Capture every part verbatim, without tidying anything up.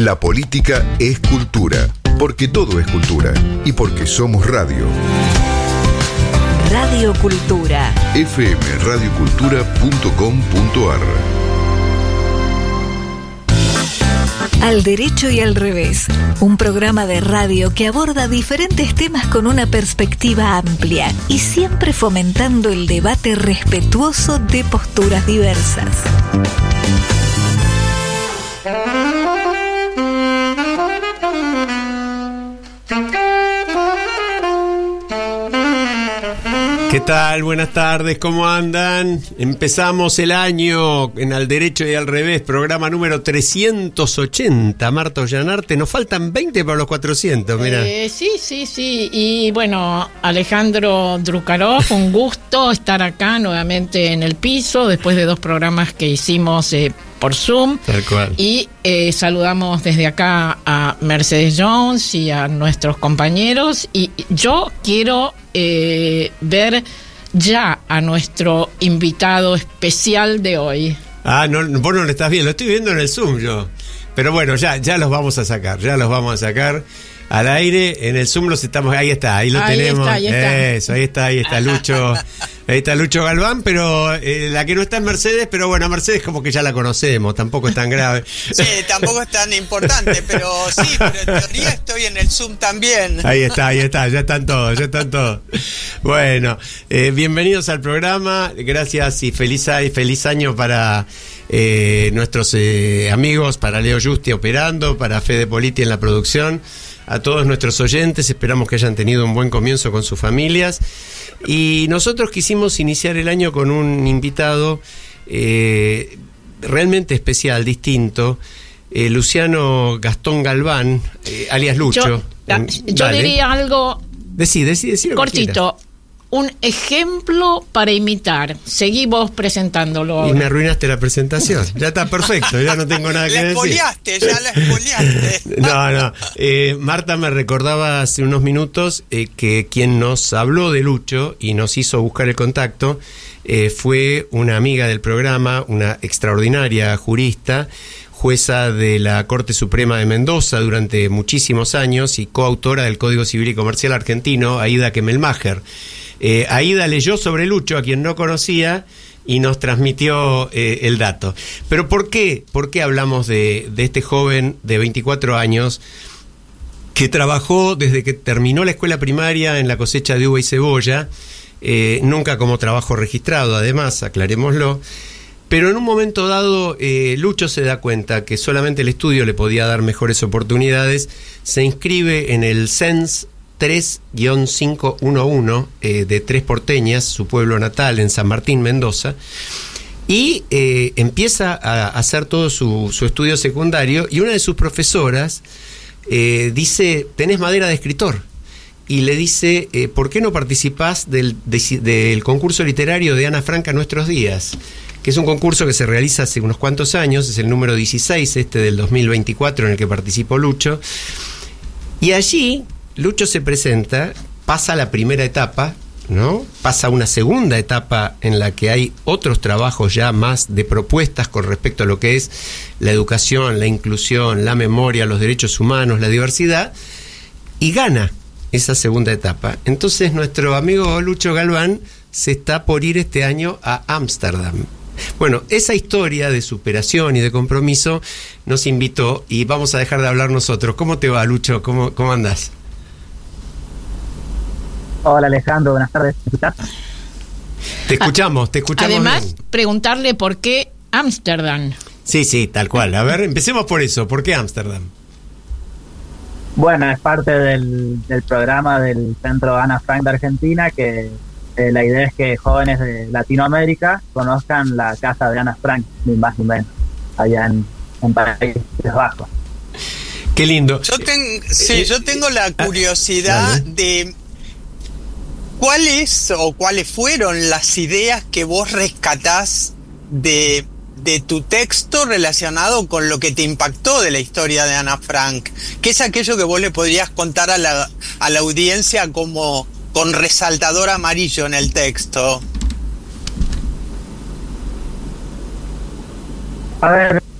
La política es cultura, porque todo es cultura y porque somos radio. Radio Cultura. f m radio cultura punto com punto a r. Al derecho y al revés, un programa de radio que aborda diferentes temas con una perspectiva amplia y siempre fomentando el debate respetuoso de posturas diversas. ¿Qué tal? Buenas tardes, ¿cómo andan? Empezamos el año en Al Derecho y al Revés, programa número trescientos ochenta. Marta Ollanarte, nos faltan veinte para los cuatrocientos, mira. Eh, sí, sí, sí. Y bueno, Alejandro Drukarov, un gusto estar acá nuevamente en el piso, después de dos programas que hicimos eh, por Zoom. Tal cual. Y eh, saludamos desde acá a Mercedes Jones y a nuestros compañeros. Y yo quiero eh, ver ya a nuestro invitado especial de hoy. Ah, no, vos no lo estás viendo, lo estoy viendo en el Zoom yo. Pero bueno, ya, ya los vamos a sacar, ya los vamos a sacar al aire. En el Zoom los estamos, ahí está, ahí lo ahí tenemos. Está, ahí está. Eso, ahí está, ahí está Lucho, ahí está Lucho Galván, pero eh, la que no está es Mercedes, pero bueno, Mercedes como que ya la conocemos, tampoco es tan grave. Sí, tampoco es tan importante, pero sí, pero en teoría estoy en el Zoom también. Ahí está, ahí está, ya están todos, ya están todos. Bueno, eh, bienvenidos al programa, gracias y feliz, y feliz año para eh, nuestros eh, amigos, para Leo Justi operando, para Fede Politi en la producción. A todos nuestros oyentes, esperamos que hayan tenido un buen comienzo con sus familias. Y nosotros quisimos iniciar el año con un invitado eh, realmente especial, distinto, eh, Luciano Gastón Galván, eh, alias Lucho. Yo, eh, yo diría algo decí, decí, decí lo cortito. Un ejemplo para imitar. Seguí vos presentándolo. Y me arruinaste la presentación. Ya está perfecto, ya no tengo nada que decir. La espoliaste, ya la espoliaste. No, no. Eh, Marta me recordaba hace unos minutos eh, que quien nos habló de Lucho y nos hizo buscar el contacto eh, fue una amiga del programa, una extraordinaria jurista, jueza de la Corte Suprema de Mendoza durante muchísimos años y coautora del Código Civil y Comercial Argentino, Aida Kemelmacher. Eh, Aida leyó sobre Lucho, a quien no conocía, y nos transmitió eh, el dato. Pero ¿por qué? ¿Por qué hablamos de, de este joven de veinticuatro años que trabajó desde que terminó la escuela primaria en la cosecha de uva y cebolla, eh, nunca como trabajo registrado, además, aclarémoslo, pero en un momento dado eh, Lucho se da cuenta que solamente el estudio le podía dar mejores oportunidades, se inscribe en el C E N S tres guión quinientos once eh, de Tres Porteñas, su pueblo natal en San Martín, Mendoza, y eh, empieza a hacer todo su, su estudio secundario, y una de sus profesoras eh, dice, tenés madera de escritor, y le dice, eh, ¿por qué no participás del, de, del concurso literario de Ana Frank a nuestros días? Que es un concurso que se realiza hace unos cuantos años, es el número dieciséis, este del dos mil veinticuatro, en el que participó Lucho, y allí Lucho se presenta, pasa la primera etapa, ¿no? Pasa una segunda etapa en la que hay otros trabajos ya más de propuestas con respecto a lo que es la educación, la inclusión, la memoria, los derechos humanos, la diversidad, y gana esa segunda etapa. Entonces nuestro amigo Lucho Galván se está por ir este año a Ámsterdam. Bueno, esa historia de superación y de compromiso nos invitó, y vamos a dejar de hablar nosotros. ¿Cómo te va, Lucho? ¿Cómo, cómo andás? Hola Alejandro, buenas tardes. ¿Me escuchás? Te escuchamos, te escuchamos. Además, bien. Preguntarle por qué Ámsterdam. Sí, sí, tal cual. A ver, empecemos por eso. ¿Por qué Ámsterdam? Bueno, es parte del, del programa del Centro Ana Frank de Argentina, que eh, la idea es que jóvenes de Latinoamérica conozcan la casa de Ana Frank, ni más ni menos, allá en, en Países Bajos. Qué lindo. Yo, ten, sí, yo tengo la curiosidad Dale. de cuáles o cuáles fueron las ideas que vos rescatás de, de tu texto relacionado con lo que te impactó de la historia de Ana Frank. ¿Qué es aquello que vos le podrías contar a la, a la audiencia como con resaltador amarillo en el texto? A ver,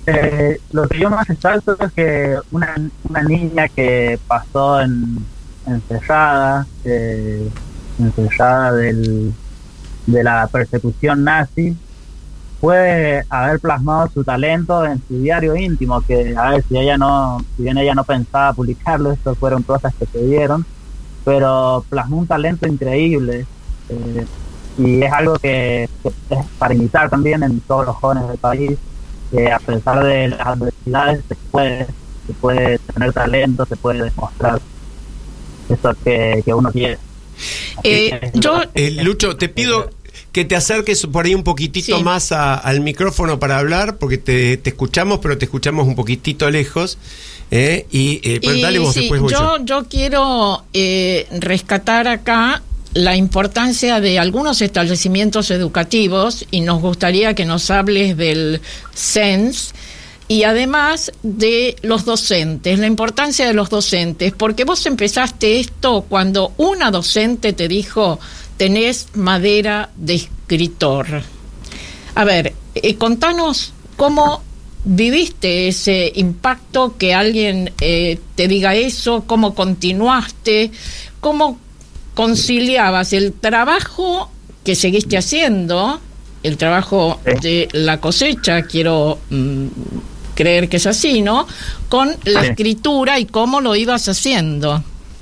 Eh, lo que yo más resalto es que una, una niña que pasó en, encerrada, eh, encerrada del, de la persecución nazi, puede haber plasmado su talento en su diario íntimo, que a ver, si ella no, si bien ella no pensaba publicarlo, estas fueron cosas que se dieron, pero plasmó un talento increíble, eh, y es algo que, que es para imitar también en todos los jóvenes del país, que a pesar de las adversidades se puede, se puede tener talento, se puede demostrar eso que, que uno quiere. Eh, que, yo, eh, Lucho, te pido que te acerques por ahí un poquitito sí. más a, al micrófono para hablar, porque te, te escuchamos, pero te escuchamos un poquitito lejos. Eh, y eh, pues, y dale vos, sí, después voy yo, yo. yo quiero eh, rescatar acá la importancia de algunos establecimientos educativos, y nos gustaría que nos hables del C E N S y además de los docentes, la importancia de los docentes, porque vos empezaste esto cuando una docente te dijo: tenés madera de escritor. A ver, eh, contanos cómo viviste ese impacto, que alguien eh, te diga eso, cómo continuaste, cómo conciliabas el trabajo que seguiste haciendo, el trabajo de la cosecha, quiero mm, creer que es así, ¿no?, con la Sí. escritura, y cómo lo ibas haciendo.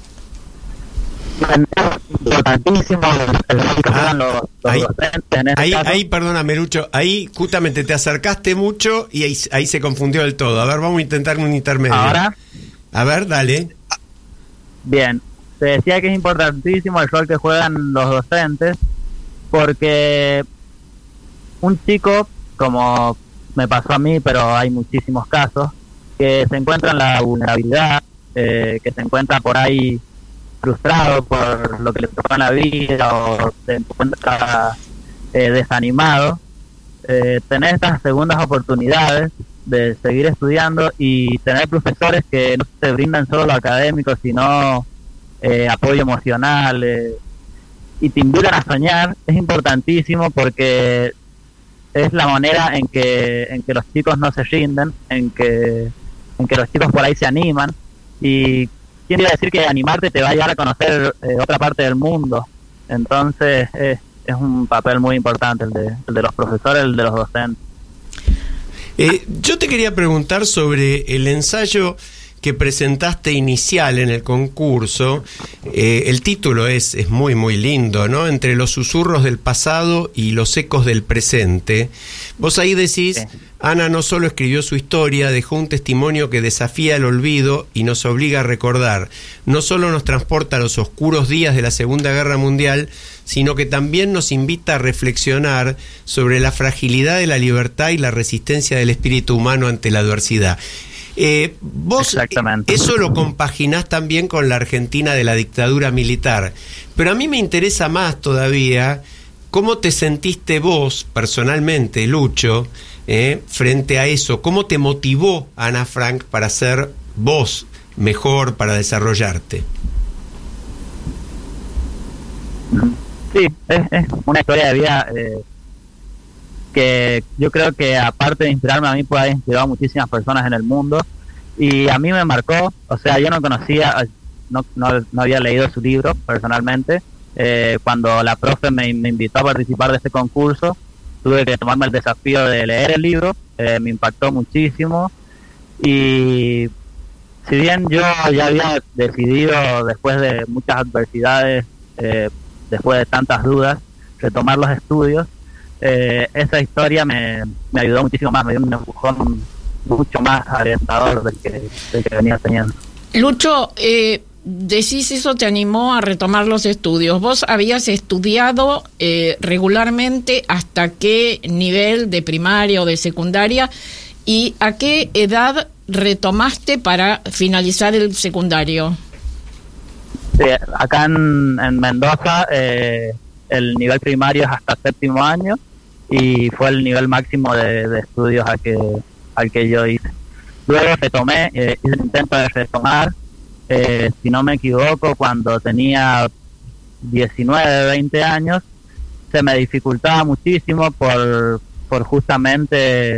Importantísimo el rol que juegan los, los Ahí, docentes en este ahí, caso. ahí, perdóname, Lucho, ahí justamente te acercaste mucho y ahí, ahí se confundió del todo. A ver, vamos a intentar un intermedio. Ahora, A ver, dale. bien, se decía que es importantísimo el rol que juegan los docentes, porque un chico, como me pasó a mí, pero hay muchísimos casos, que se encuentra en la vulnerabilidad, eh, que se encuentra por ahí frustrado por lo que le tocó en la vida, o se encuentra eh, desanimado, eh, tener estas segundas oportunidades de seguir estudiando y tener profesores que no te brindan solo lo académico, sino eh, apoyo emocional, eh, y te invitan a soñar, es importantísimo, porque es la manera en que en que los chicos no se rinden, en que en que los chicos por ahí se animan. Y quién iba a decir que animarte te va a llevar a conocer eh, otra parte del mundo. Entonces eh, es un papel muy importante el de, el de los profesores, el de los docentes. Eh, yo te quería preguntar sobre el ensayo que presentaste inicial en el concurso. Eh, el título es, es muy, muy lindo, ¿no? Entre los susurros del pasado y los ecos del presente. Vos ahí decís, sí. Ana no solo escribió su historia, dejó un testimonio que desafía el olvido y nos obliga a recordar. No solo nos transporta a los oscuros días de la Segunda Guerra Mundial, sino que también nos invita a reflexionar sobre la fragilidad de la libertad y la resistencia del espíritu humano ante la adversidad. Eh, vos eso lo compaginás también con la Argentina de la dictadura militar, pero a mí me interesa más todavía cómo te sentiste vos personalmente, Lucho, eh, frente a eso. ¿Cómo te motivó Ana Frank para ser vos mejor, para desarrollarte? Sí, es, es una historia de vida eh, que yo creo que, aparte de inspirarme a mí, puede haber inspirado a muchísimas personas en el mundo, y a mí me marcó. O sea, yo no conocía, no, no, no había leído su libro personalmente. Eh, cuando la profe me, me invitó a participar de este concurso, tuve que tomarme el desafío de leer el libro. Eh, me impactó muchísimo, y si bien yo ya había decidido, después de muchas adversidades, eh, después de tantas dudas, retomar los estudios, Eh, esa historia me, me ayudó muchísimo más, me dio un empujón mucho más alentador del que, del que venía teniendo. Lucho, eh, decís eso te animó a retomar los estudios. ¿Vos habías estudiado eh, regularmente hasta qué nivel de primaria o de secundaria, y a qué edad retomaste para finalizar el secundario? Sí, acá en, en Mendoza eh, el nivel primario es hasta séptimo año, y fue el nivel máximo de, de estudios al que, al que yo hice. Luego retomé, eh, hice el intento de retomar, eh, si no me equivoco, cuando tenía diecinueve, veinte años. Se me dificultaba muchísimo por, por justamente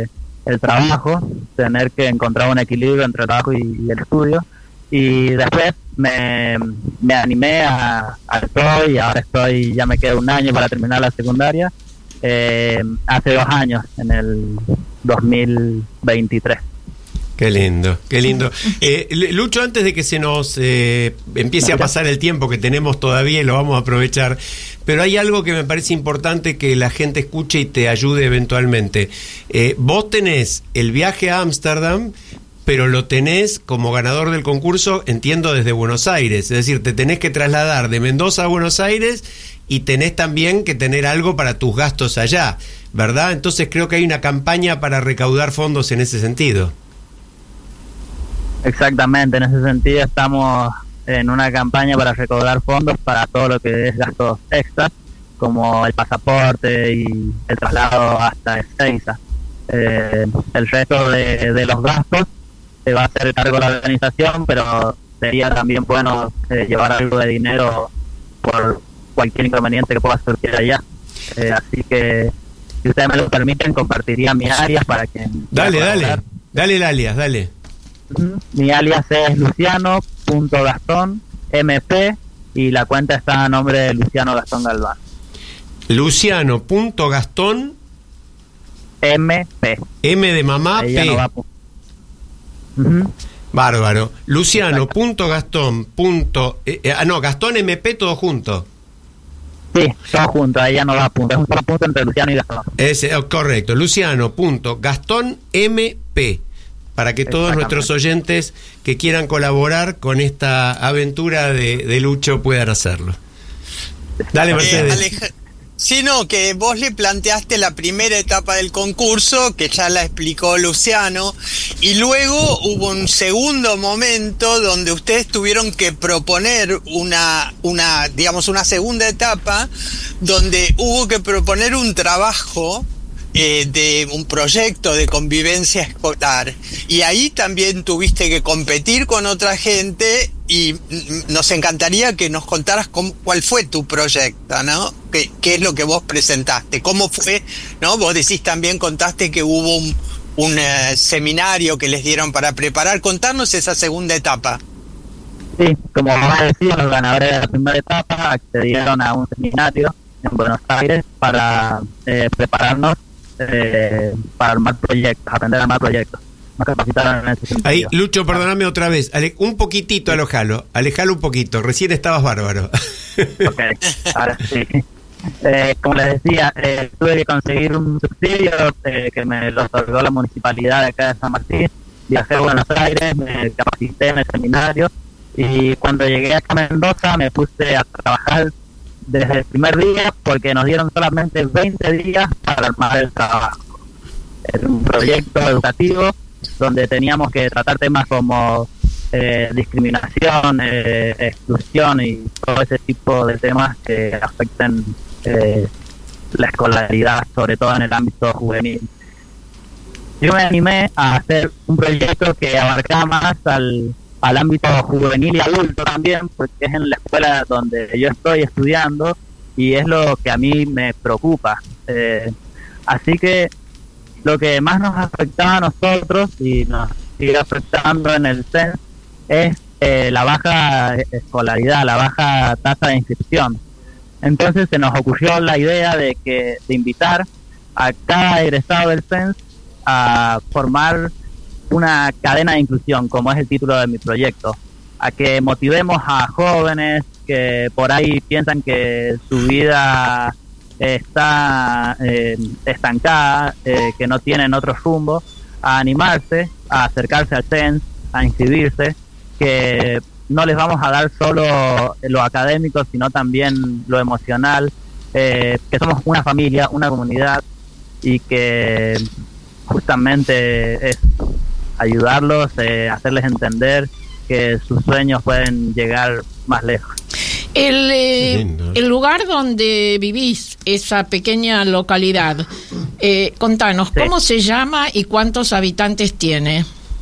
el trabajo, tener que encontrar un equilibrio entre el trabajo y, y el estudio. Y después me, me animé a, a estoy, y ahora estoy, ya me queda un año para terminar la secundaria, eh, hace dos años, en el dos mil veintitrés. Qué lindo, qué lindo. Eh, Lucho, antes de que se nos eh, empiece a pasar el tiempo que tenemos todavía y lo vamos a aprovechar, pero hay algo que me parece importante que la gente escuche y te ayude eventualmente. Eh, vos tenés el viaje a Ámsterdam, pero lo tenés como ganador del concurso, entiendo, desde Buenos Aires. Es decir, te tenés que trasladar de Mendoza a Buenos Aires y tenés también que tener algo para tus gastos allá, ¿verdad? Entonces creo que hay una campaña para recaudar fondos en ese sentido. Exactamente, en ese sentido estamos en una campaña para recaudar fondos para todo lo que es gastos extras, como el pasaporte y el traslado hasta Ezeiza. Eh, el resto de, de los gastos se va a hacer cargo de la organización, pero sería también bueno eh, llevar algo de dinero por cualquier inconveniente que pueda surgir allá. Eh, así que, si ustedes me lo permiten, compartiría mi alias para que... Dale, dale, dale el alias, dale. Mi alias es luciano punto gastón M P y la cuenta está a nombre de Luciano Gastón Galván. luciano punto gastón M P. M de mamá, Ahí P. no va. Uh-huh. Bárbaro. luciano punto gastón. Eh, eh, ah, no, Gastón M P todo junto. Sí, todo junto, ahí ya no va punto. Es un solo punto entre Luciano y Gastón. Es, eh, correcto. luciano punto gastón M P. Para que todos nuestros oyentes que quieran colaborar con esta aventura de, de Lucho puedan hacerlo. Dale, Mercedes. Eh, Aleja- sí, no, que vos le planteaste la primera etapa del concurso, que ya la explicó Luciano, y luego hubo un segundo momento donde ustedes tuvieron que proponer una, una, digamos, una segunda etapa, donde hubo que proponer un trabajo Eh, de un proyecto de convivencia escolar, y ahí también tuviste que competir con otra gente, y mm, nos encantaría que nos contaras cómo, cuál fue tu proyecto, ¿no? ¿Qué, qué es lo que vos presentaste? ¿Cómo fue? ¿No? Vos decís también, contaste que hubo un, un eh, seminario que les dieron para preparar. Contarnos esa segunda etapa. Sí, como vos decís, los ganadores de la primera etapa accedieron a un seminario en Buenos Aires para eh, prepararnos Eh, para armar proyectos, aprender a armar proyectos. Nos capacitaron en ese sentido. Ahí, Lucho, perdóname otra vez. Ale, un poquitito alojalo, alejalo un poquito. Recién estabas bárbaro. Ok, ahora sí. Eh, como les decía, eh, tuve que conseguir un subsidio eh, que me lo otorgó la municipalidad de acá de San Martín. Viajé a Buenos Aires, me capacité en el seminario, y cuando llegué acá a Mendoza me puse a trabajar desde el primer día, porque nos dieron solamente veinte días para armar el trabajo. Era un proyecto educativo donde teníamos que tratar temas como eh, discriminación, eh, exclusión y todo ese tipo de temas que afectan eh, la escolaridad, sobre todo en el ámbito juvenil. Yo me animé a hacer un proyecto que abarcaba más al al ámbito juvenil y adulto también, porque es en la escuela donde yo estoy estudiando y es lo que a mí me preocupa. Eh, así que lo que más nos afectaba a nosotros y nos sigue afectando en el C E N es eh, la baja escolaridad, la baja tasa de inscripción. Entonces se nos ocurrió la idea de que de invitar a cada egresado del C E N S a formar una cadena de inclusión, como es el título de mi proyecto, a que motivemos a jóvenes que por ahí piensan que su vida está eh, estancada, eh, que no tienen otro rumbo, a animarse, a acercarse al C E N S, a inscribirse, que no les vamos a dar solo lo académico, sino también lo emocional, eh, que somos una familia, una comunidad, y que justamente es ayudarlos, eh, hacerles entender que sus sueños pueden llegar más lejos. El, eh, el lugar donde vivís, esa pequeña localidad, eh, contanos, sí. ¿Cómo se llama y cuántos habitantes tiene?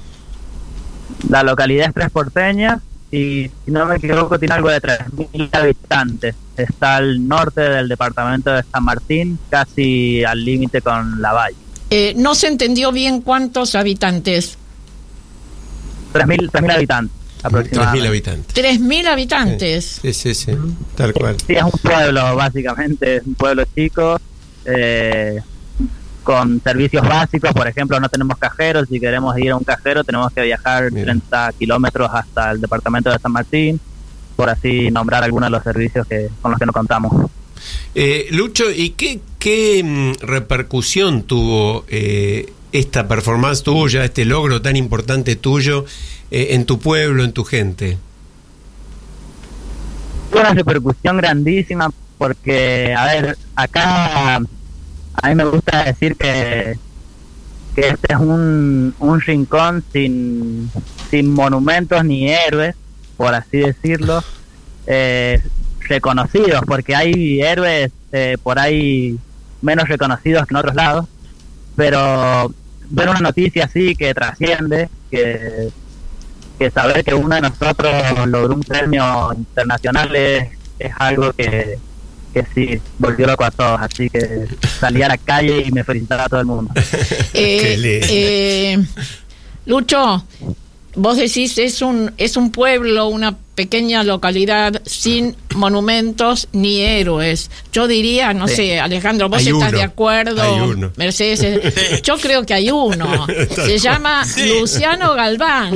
La localidad es Tres Porteñas y, si no me equivoco, tiene algo de tres mil habitantes. Está al norte del departamento de San Martín, casi al límite con Lavalle. Eh, no se entendió bien cuántos habitantes. tres mil habitantes aproximadamente. tres mil habitantes. tres mil habitantes. Sí, sí, sí, tal cual. Sí, es un pueblo, básicamente, es un pueblo chico, eh, con servicios básicos. Por ejemplo, no tenemos cajeros. Si queremos ir a un cajero, tenemos que viajar Mira. treinta kilómetros hasta el departamento de San Martín, por así nombrar algunos de los servicios que con los que nos contamos. Eh, Lucho, ¿y qué, qué mm, repercusión tuvo eh, esta performance tuya, este logro tan importante tuyo eh, en tu pueblo, en tu gente? Fue una repercusión grandísima porque, a ver, acá a mí me gusta decir que, que este es un, un rincón sin, sin monumentos ni héroes, por así decirlo, eh, reconocidos, porque hay héroes eh, por ahí menos reconocidos que en otros lados, pero ver una noticia así que trasciende, que, que saber que uno de nosotros logró un premio internacional es, es algo que, que sí, volvió loco a todos, así que salí a la calle y me felicitaba a todo el mundo. eh, eh, Lucho, vos decís es un es un pueblo, una pequeña localidad sin monumentos ni héroes. Yo diría, no sí. sé, Alejandro, vos hay estás uno. de acuerdo. Hay uno. Mercedes, yo creo que hay uno. Se llama sí. Luciano Galván.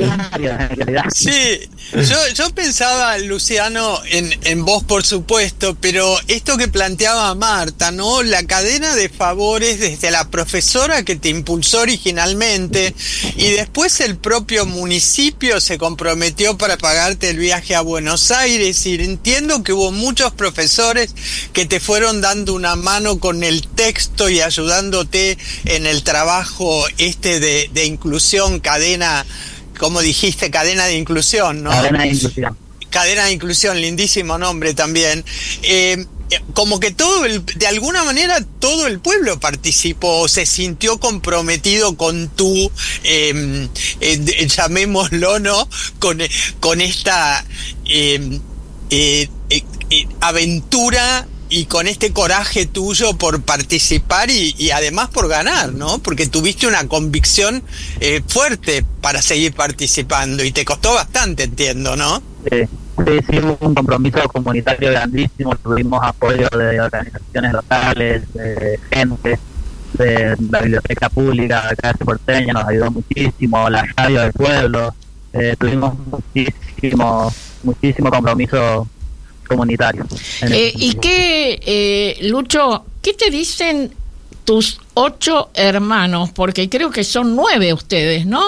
Sí, yo, yo pensaba, Luciano, en, en vos, por supuesto, pero esto que planteaba Marta, ¿no? La cadena de favores desde la profesora que te impulsó originalmente y después el propio municipio se comprometió para pagarte el viaje a Buenos Aires, y entiendo que hubo muchos profesores que te fueron dando una mano con el texto y ayudándote en el trabajo este de, de inclusión, cadena, como dijiste, cadena de inclusión, ¿no? Cadena de inclusión. Cadena de inclusión, lindísimo nombre también. Eh, como que todo el, de alguna manera todo el pueblo participó, se sintió comprometido con tu eh, eh, llamémoslo, ¿no? Con, con esta eh, eh, eh, eh, aventura y con este coraje tuyo por participar y, y además por ganar, ¿no? Porque tuviste una convicción eh, fuerte para seguir participando y te costó bastante, entiendo, ¿no? Sí. Sí, hicimos un compromiso comunitario grandísimo, tuvimos apoyo de organizaciones locales, de gente, de la biblioteca pública acá de Porteña, nos ayudó muchísimo, la radio del pueblo, eh, tuvimos muchísimo, muchísimo compromiso comunitario. Eh, ¿Y qué, eh, Lucho, qué te dicen tus ocho hermanos? Porque creo que son nueve ustedes, ¿no?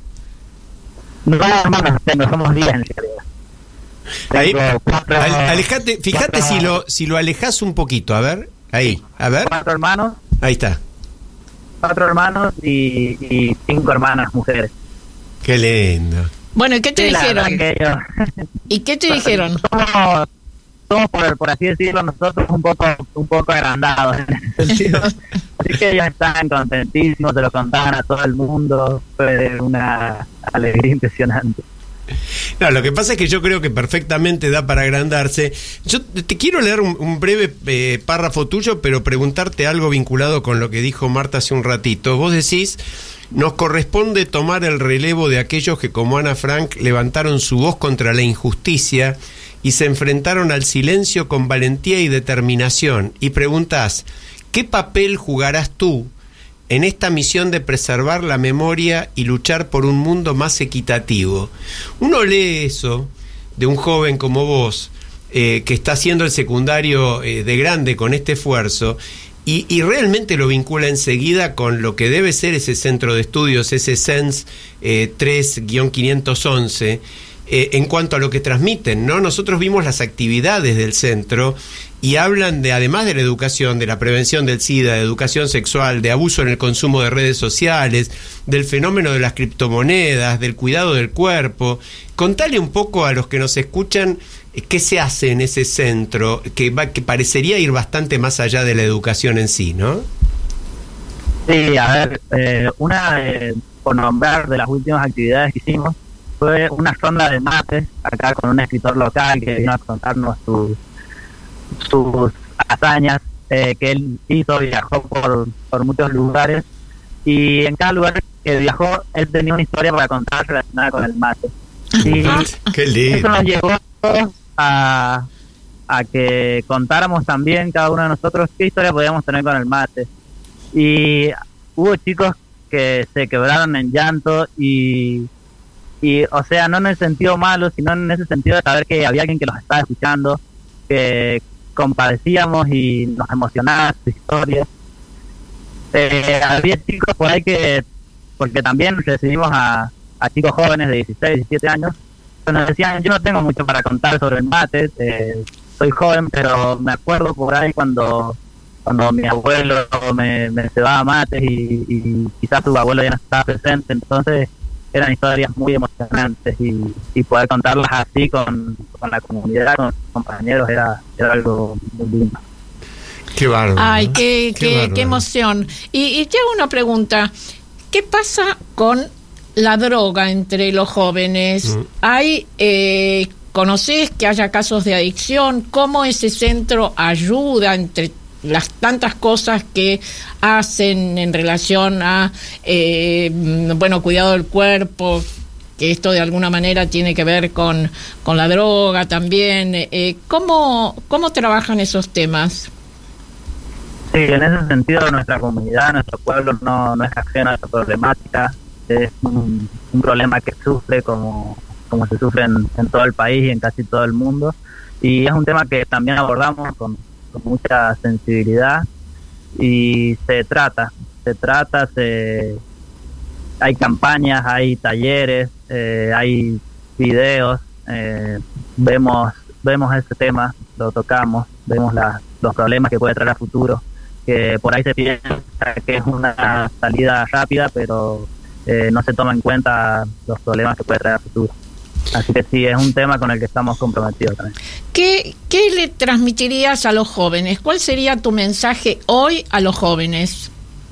No, hermanos, tengo, somos diez en realidad. Ahí, al, alejate, fíjate cuatro, si lo si lo alejas un poquito, a ver, ahí, a ver. Cuatro hermanos. Ahí está. Cuatro hermanos y, y cinco hermanas mujeres. Qué lindo. Bueno, ¿y qué te sí, dijeron? Yo, ¿Y qué te dijeron? Somos, somos por, por así decirlo, nosotros un poco un poco agrandados en ese sentido. Así que ellos están contentísimos, se lo contaban a todo el mundo, fue una alegría impresionante. No, lo que pasa es que yo creo que perfectamente da para agrandarse. Yo te quiero leer un, un breve eh, párrafo tuyo, pero preguntarte algo vinculado con lo que dijo Marta hace un ratito. Vos decís, nos corresponde tomar el relevo de aquellos que, como Ana Frank, levantaron su voz contra la injusticia y se enfrentaron al silencio con valentía y determinación. Y preguntás, ¿qué papel jugarás tú en esta misión de preservar la memoria y luchar por un mundo más equitativo? Uno lee eso de un joven como vos, eh, que está haciendo el secundario eh, de grande con este esfuerzo, y, y realmente lo vincula enseguida con lo que debe ser ese centro de estudios, ese C E N S eh, tres guión quinientos once, eh, en cuanto a lo que transmiten, ¿no? Nosotros vimos las actividades del centro y hablan de, además de la educación, de la prevención del SIDA, de educación sexual, de abuso en el consumo de redes sociales, del fenómeno de las criptomonedas, del cuidado del cuerpo. Contale un poco a los que nos escuchan qué se hace en ese centro, que, va, que parecería ir bastante más allá de la educación en sí, ¿no? Sí, a ver, eh, una, eh, por nombrar de las últimas actividades que hicimos, fue una ronda de mates, acá con un escritor local que vino a contarnos su sus hazañas, eh, que él hizo, viajó por, por muchos lugares y en cada lugar que viajó, él tenía una historia para contar relacionada con el mate. Y Qué lindo. eso nos llevó a, a que contáramos también cada uno de nosotros qué historia podíamos tener con el mate. Y hubo chicos que se quebraron en llanto y, y, o sea, no en el sentido malo, sino en ese sentido de saber que había alguien que los estaba escuchando, que compadecíamos y nos emocionaba su historia. Eh, había chicos por ahí que, porque también recibimos a, a chicos jóvenes de dieciséis, diecisiete años, que nos decían, yo no tengo mucho para contar sobre el mate, eh, soy joven, pero me acuerdo por ahí cuando cuando mi abuelo me, me cebaba mates y, y quizás su abuelo ya no estaba presente, entonces eran historias muy emocionantes y, y poder contarlas así con, con la comunidad, con sus compañeros, era, era algo muy lindo. Qué bárbaro. Ay, qué, qué, qué, bárbaro. qué emoción. Y, y te hago una pregunta. ¿Qué pasa con la droga entre los jóvenes? Mm. ¿Hay, eh, conocés que haya casos de adicción? ¿Cómo ese centro ayuda entre las tantas cosas que hacen en relación a, eh, bueno, cuidado del cuerpo, que esto de alguna manera tiene que ver con, con la droga también? Eh, ¿cómo, ¿Cómo trabajan esos temas? Sí, en ese sentido nuestra comunidad, nuestro pueblo no, no es ajeno a esta problemática, es un, un problema que sufre como, como se sufre en, en todo el país y en casi todo el mundo, y es un tema que también abordamos con, con mucha sensibilidad y se trata, se trata, se hay campañas, hay talleres, eh, hay videos, eh, vemos vemos ese tema, lo tocamos, vemos la, los problemas que puede traer a futuro, que por ahí se piensa que es una salida rápida, pero eh, no se toma en cuenta los problemas que puede traer a futuro. Así que sí, es un tema con el que estamos comprometidos también. ¿Qué, qué le transmitirías a los jóvenes? ¿Cuál sería tu mensaje hoy a los jóvenes?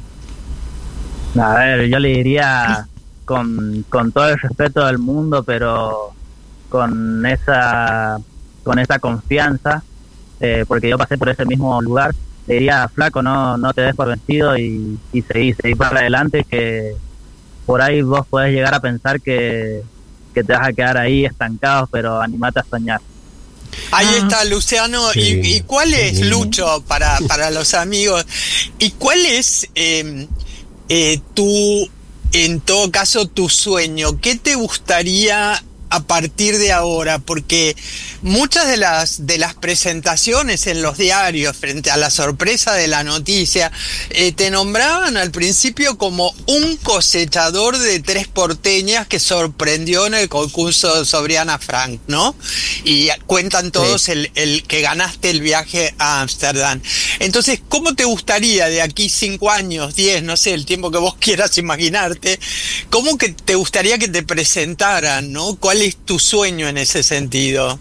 A ver, yo le diría con, con todo el respeto del mundo, pero con esa con esa confianza, eh, porque yo pasé por ese mismo lugar, le diría, flaco, no no te des por vencido y, y seguí, seguí para adelante, que por ahí vos podés llegar a pensar que, que te vas a quedar ahí estancado, pero animate a soñar. Ahí está, Luciano. Sí. ¿Y, y cuál es, Lucho, para, para los amigos, y cuál es eh, eh, tu, en todo caso, tu sueño? ¿Qué te gustaría a partir de ahora? Porque muchas de las de las presentaciones en los diarios frente a la sorpresa de la noticia eh, te nombraban al principio como un cosechador de tres porteñas que sorprendió en el concurso sobre Ana Frank, ¿no? Y cuentan todos sí. el, el que ganaste el viaje a Ámsterdam. Entonces, ¿cómo te gustaría de aquí cinco años, diez, no sé, el tiempo que vos quieras imaginarte, cómo que te gustaría que te presentaran, ¿no? ¿Cuál es tu sueño en ese sentido?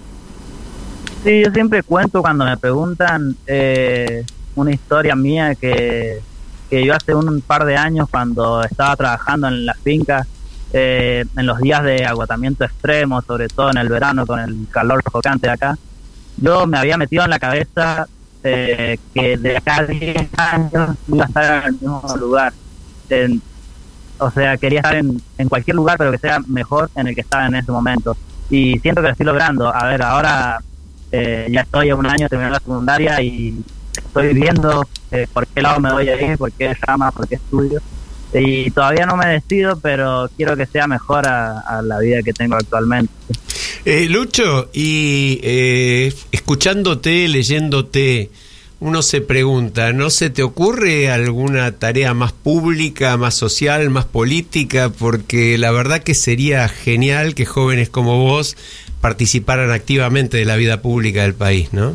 Sí, yo siempre cuento cuando me preguntan eh, una historia mía que, que yo hace un par de años, cuando estaba trabajando en la finca, eh, en los días de agotamiento extremo, sobre todo en el verano con el calor sofocante de acá, yo me había metido en la cabeza eh, que de acá a diez años iba a estar en el mismo lugar. En, o sea, quería estar en, en cualquier lugar, pero que sea mejor en el que estaba en ese momento. Y siento que lo estoy logrando. A ver, ahora eh, ya estoy a un año terminando la secundaria y estoy viendo eh, por qué lado me voy a ir, por qué rama, por qué estudio. Y todavía no me decido, pero quiero que sea mejor a, a la vida que tengo actualmente. Eh, Lucho, y eh, escuchándote, leyéndote, uno se pregunta, ¿no se te ocurre alguna tarea más pública, más social, más política? Porque la verdad que sería genial que jóvenes como vos participaran activamente de la vida pública del país, ¿no?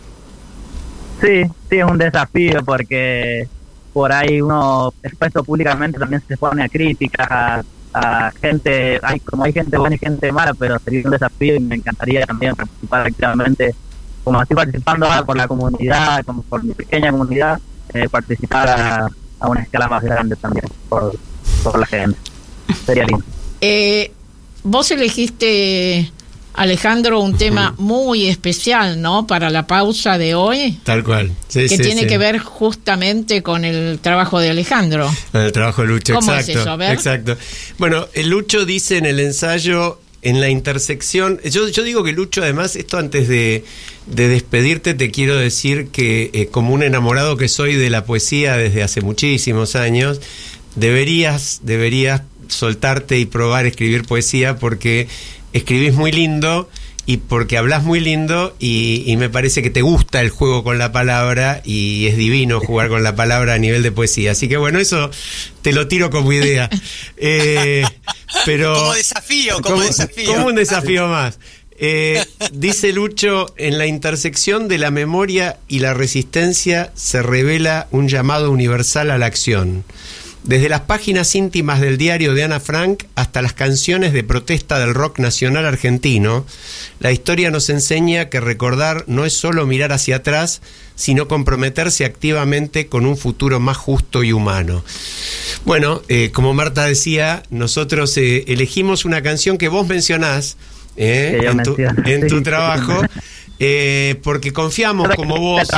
Sí, sí, es un desafío porque por ahí uno expuesto públicamente también se pone a críticas, a, a gente, hay como hay gente buena y gente mala, pero sería un desafío y me encantaría también participar activamente, como estoy participando ahora por la comunidad, como por mi pequeña comunidad, eh, participar a, a una escala más grande también por, por la gente. Sería lindo. Eh, vos elegiste Alejandro, un tema muy especial, ¿no? Para la pausa de hoy. Tal cual. Sí, que sí, tiene sí. que ver justamente con el trabajo de Alejandro. Con el trabajo de Lucho, ¿Cómo exacto. es eso? A ver. Exacto. Bueno, el Lucho dice en el ensayo, en la intersección, yo, yo digo que Lucho, además, esto antes de, de despedirte, te quiero decir que eh, como un enamorado que soy de la poesía desde hace muchísimos años, deberías, deberías soltarte y probar a escribir poesía, porque escribís muy lindo y porque hablas muy lindo, y, y me parece que te gusta el juego con la palabra, y es divino jugar con la palabra a nivel de poesía. Así que bueno, eso te lo tiro como idea. Eh, pero como desafío, como, como desafío. Como un desafío más. Eh, dice Lucho, en la intersección de la memoria y la resistencia se revela un llamado universal a la acción. Desde las páginas íntimas del diario de Ana Frank hasta las canciones de protesta del rock nacional argentino, la historia nos enseña que recordar no es solo mirar hacia atrás, sino comprometerse activamente con un futuro más justo y humano. Bueno, eh, como Marta decía, nosotros eh, elegimos una canción que vos mencionás eh, en, tu, en tu trabajo, eh, porque confiamos como vos...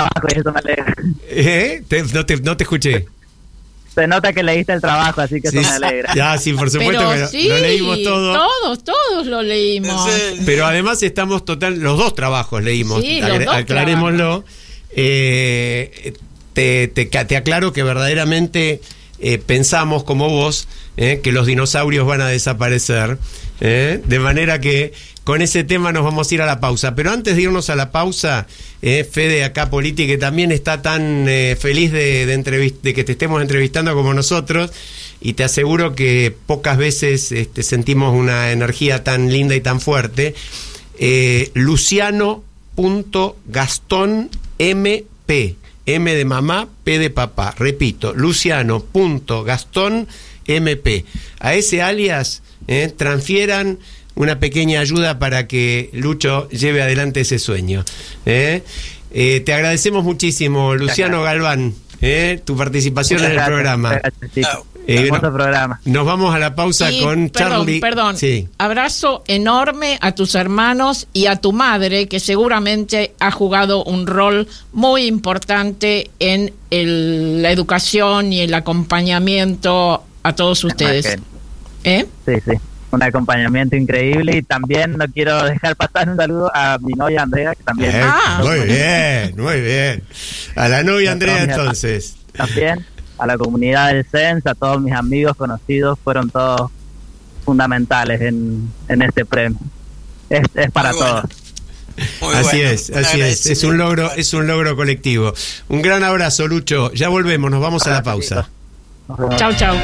¿Eh? Te, no, te, no te escuché. Se nota que leíste el trabajo, así que sí, eso me alegra. Ya, sí, por supuesto. Pero que lo, sí, lo leímos todo. Todos, todos lo leímos. Sí. Pero además estamos total, los dos trabajos leímos, Sí, los Acla- dos aclarémoslo. Eh, te, te, te aclaro que verdaderamente eh, pensamos como vos eh, que los dinosaurios van a desaparecer, eh, de manera que con ese tema nos vamos a ir a la pausa. Pero antes de irnos a la pausa, eh, Fede acá Politi, que también está tan eh, feliz de, de, entrevist- de que te estemos entrevistando como nosotros, y te aseguro que pocas veces este, sentimos una energía tan linda y tan fuerte. eh, Luciano punto Gastón M P, M de mamá, P de papá, repito, Luciano punto Gastón M P. A ese alias eh, transfieran una pequeña ayuda para que Lucho lleve adelante ese sueño. ¿eh? Eh, te agradecemos muchísimo, Luciano Galván, ¿eh? tu participación Muchas en el gracias, programa. gracias, chicos. Eh, Hermoso no, programa. Nos vamos a la pausa Y, con perdón, Charlie. Perdón, Sí. abrazo enorme a tus hermanos y a tu madre, que seguramente ha jugado un rol muy importante en el- la educación y el acompañamiento a todos ustedes. ¿Eh? Sí, sí. Un acompañamiento increíble, y también no quiero dejar pasar un saludo a mi novia Andrea, que también... Eh, Ah. muy bien, muy bien. A la novia Andrea, entonces. También a la comunidad del C E N S, a todos mis amigos conocidos, fueron todos fundamentales en, en este premio. Es, es para Muy bueno. todos. Muy Así bueno, es, un así es. Es un logro, agradecimiento. es un logro colectivo. Un gran abrazo, Lucho. Ya volvemos, nos vamos a la pausa. Nos vemos. Chau, chau.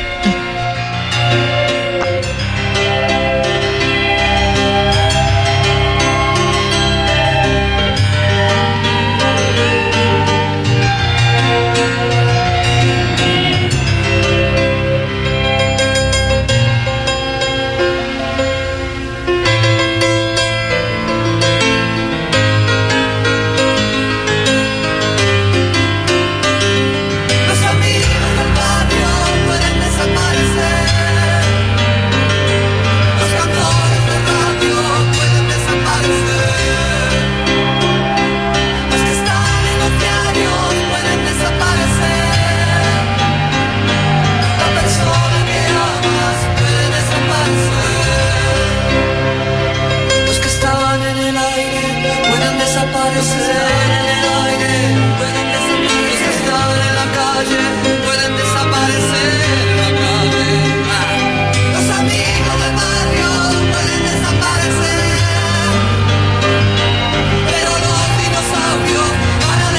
Los amigos del barrio pueden desaparecer. Los cantores de radio pueden desaparecer. Los que están en los diarios pueden desaparecer. La persona que amas puede desaparecer. Los que estaban en el aire pueden desaparecer. En el aire pueden desaparecer. Los que estaban en la calle pueden desaparecer en la calle. Ah. Los amigos del barrio pueden desaparecer. Pero los dinosaurios van a